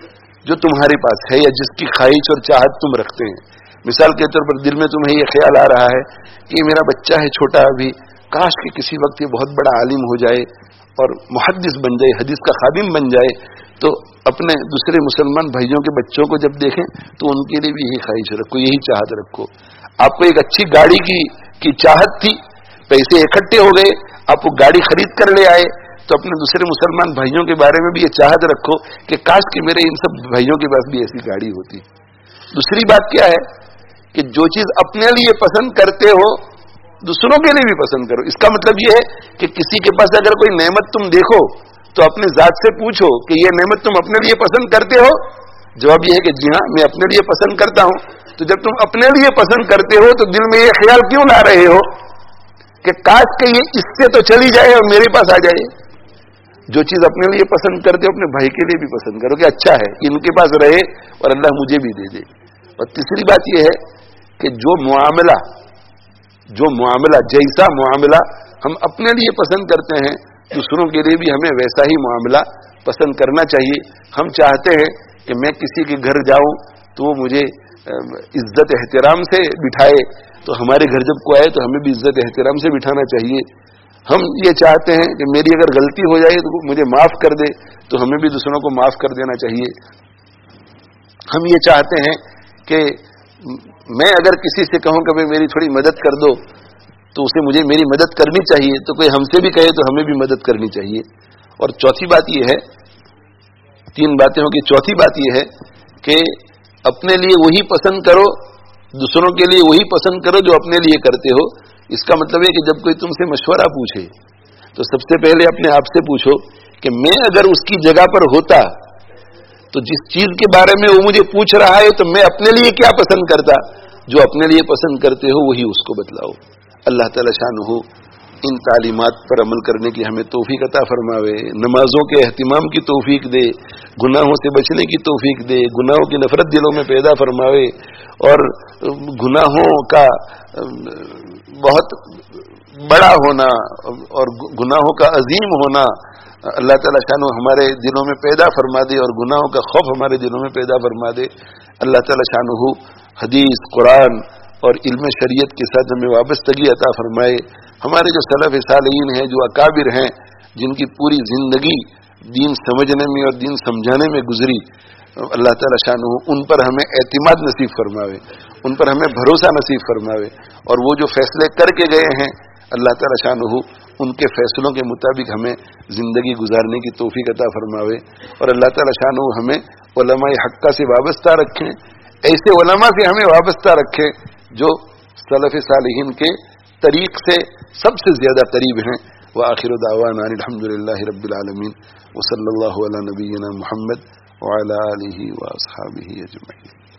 جو تمہارے پاس ہے یا جس کی خواہش اور چاہت تم رکھتے ہیں. مثال کے طور پر دل میں تمہیں یہ خیال آ رہا ہے کہ یہ میرا بچہ ہے چھوٹا ابھی، کاش کہ کسی وقت یہ بہت بڑا عالم ہو جائے اور محدث بن جائے، حدیث کا خادم بن جائے. تو اپنے دوسرے مسلمان بھائیوں کے بچوں کو جب دیکھیں تو ان کے لیے بھی یہی خواہش رکھو، یہی چاہت رکھو. آپ کو ایک اچھی گاڑی کی کی چاہت تھی، پیسے اکٹھے ہو گئے، آپ وہ گاڑی خرید کر لے آئے، تو اپنے دوسرے مسلمان بھائیوں کے بارے میں بھی یہ چاہت رکھو کہ کاش کہ میرے ان سب بھائیوں کے پاس بھی ایسی گاڑی ہوتی. دوسری بات کیا ہے کہ جو چیز اپنے لیے پسند کرتے ہو دوسروں کے لیے بھی پسند کرو. اس کا مطلب یہ ہے کہ کسی کے پاس اگر کوئی نعمت تم دیکھو تو اپنے ذات سے پوچھو کہ یہ نعمت تم اپنے لیے پسند کرتے ہو؟ جواب یہ ہے کہ جی ہاں، میں اپنے لیے پسند کرتا ہوں. تو جب تم اپنے لیے پسند کرتے ہو تو دل میں یہ خیال کیوں لا رہے ہو کہ کاش کہ یہ اس سے تو چلی جائے اور میرے پاس آ جائے؟ جو چیز اپنے لیے پسند کرتے ہو اپنے بھائی کے لیے بھی پسند کرو کہ اچھا ہے ان کے پاس رہے اور اللہ مجھے بھی دے دے. اور تیسری بات یہ ہے کہ جو معاملہ جو معاملہ جیسا معاملہ ہم اپنے لیے پسند کرتے ہیں دوسروں کے لیے بھی ہمیں ویسا ہی معاملہ پسند کرنا چاہیے. ہم چاہتے ہیں کہ میں کسی کے گھر جاؤں تو وہ مجھے عزت احترام سے بٹھائے، تو ہمارے گھر جب کوئی آئے تو ہمیں بھی عزت احترام سے بٹھانا چاہیے. ہم یہ چاہتے ہیں کہ میری اگر غلطی ہو جائے تو مجھے معاف کر دے، تو ہمیں بھی دوسروں کو معاف کر دینا چاہیے. ہم یہ چاہتے ہیں کہ میں اگر کسی سے کہوں کہ میری تھوڑی مدد کر دو تو اسے مجھے میری مدد کرنی چاہیے، تو کوئی ہم سے بھی کہے تو ہمیں بھی مدد کرنی چاہیے. اور چوتھی بات یہ ہے، تین باتیں ہوں گی، چوتھی بات یہ ہے کہ اپنے لیے وہی پسند کرو، دوسروں کے لیے وہی پسند کرو جو اپنے لیے کرتے ہو. اس کا مطلب ہے کہ جب کوئی تم سے مشورہ پوچھے تو سب سے پہلے اپنے آپ سے پوچھو کہ میں اگر اس کی جگہ پر ہوتا تو جس چیز کے بارے میں وہ مجھے پوچھ رہا ہے تو میں اپنے لیے کیا پسند کرتا. جو اپنے لیے پسند کرتے ہو وہی اس کو بتلاؤ. اللہ تعالی شانہ ان تعلیمات پر عمل کرنے کی ہمیں توفیق عطا فرماوے، نمازوں کے اہتمام کی توفیق دے، گناہوں سے بچنے کی توفیق دے، گناہوں کی نفرت دلوں میں پیدا فرماوے، اور گناہوں کا بہت بڑا ہونا اور گناہوں کا عظیم ہونا اللہ تعالیٰ شانہ ہمارے دلوں میں پیدا فرما دے، اور گناہوں کا خوف ہمارے دلوں میں پیدا فرما دے. اللہ تعالیٰ شانہ حدیث، قرآن اور علم شریعت کے ساتھ ہمیں وابستگی عطا فرمائے. ہمارے جو سلف صالحین ہیں، جو اکابر ہیں، جن کی پوری زندگی دین سمجھنے میں اور دین سمجھانے میں گزری، اللہ تعالیٰ شانہ ان پر ہمیں اعتماد نصیب فرماوے، ان پر ہمیں بھروسہ نصیب فرماوے، اور وہ جو فیصلے کر کے گئے ہیں اللہ تعالیٰ شانہ ان کے فیصلوں کے مطابق ہمیں زندگی گزارنے کی توفیق عطا فرماوے. اور اللہ تعالیٰ شانہ ہمیں علماء حقہ سے وابستہ رکھیں، ایسے علماء سے ہمیں وابستہ رکھیں جو سلف صالحین کے طریق سے سب سے زیادہ قریب ہیں. وآخر دعوانا الحمد للہ رب العالمین وصلی اللہ علی نبینا محمد وعلی آلہ واصحابہ اجمعین.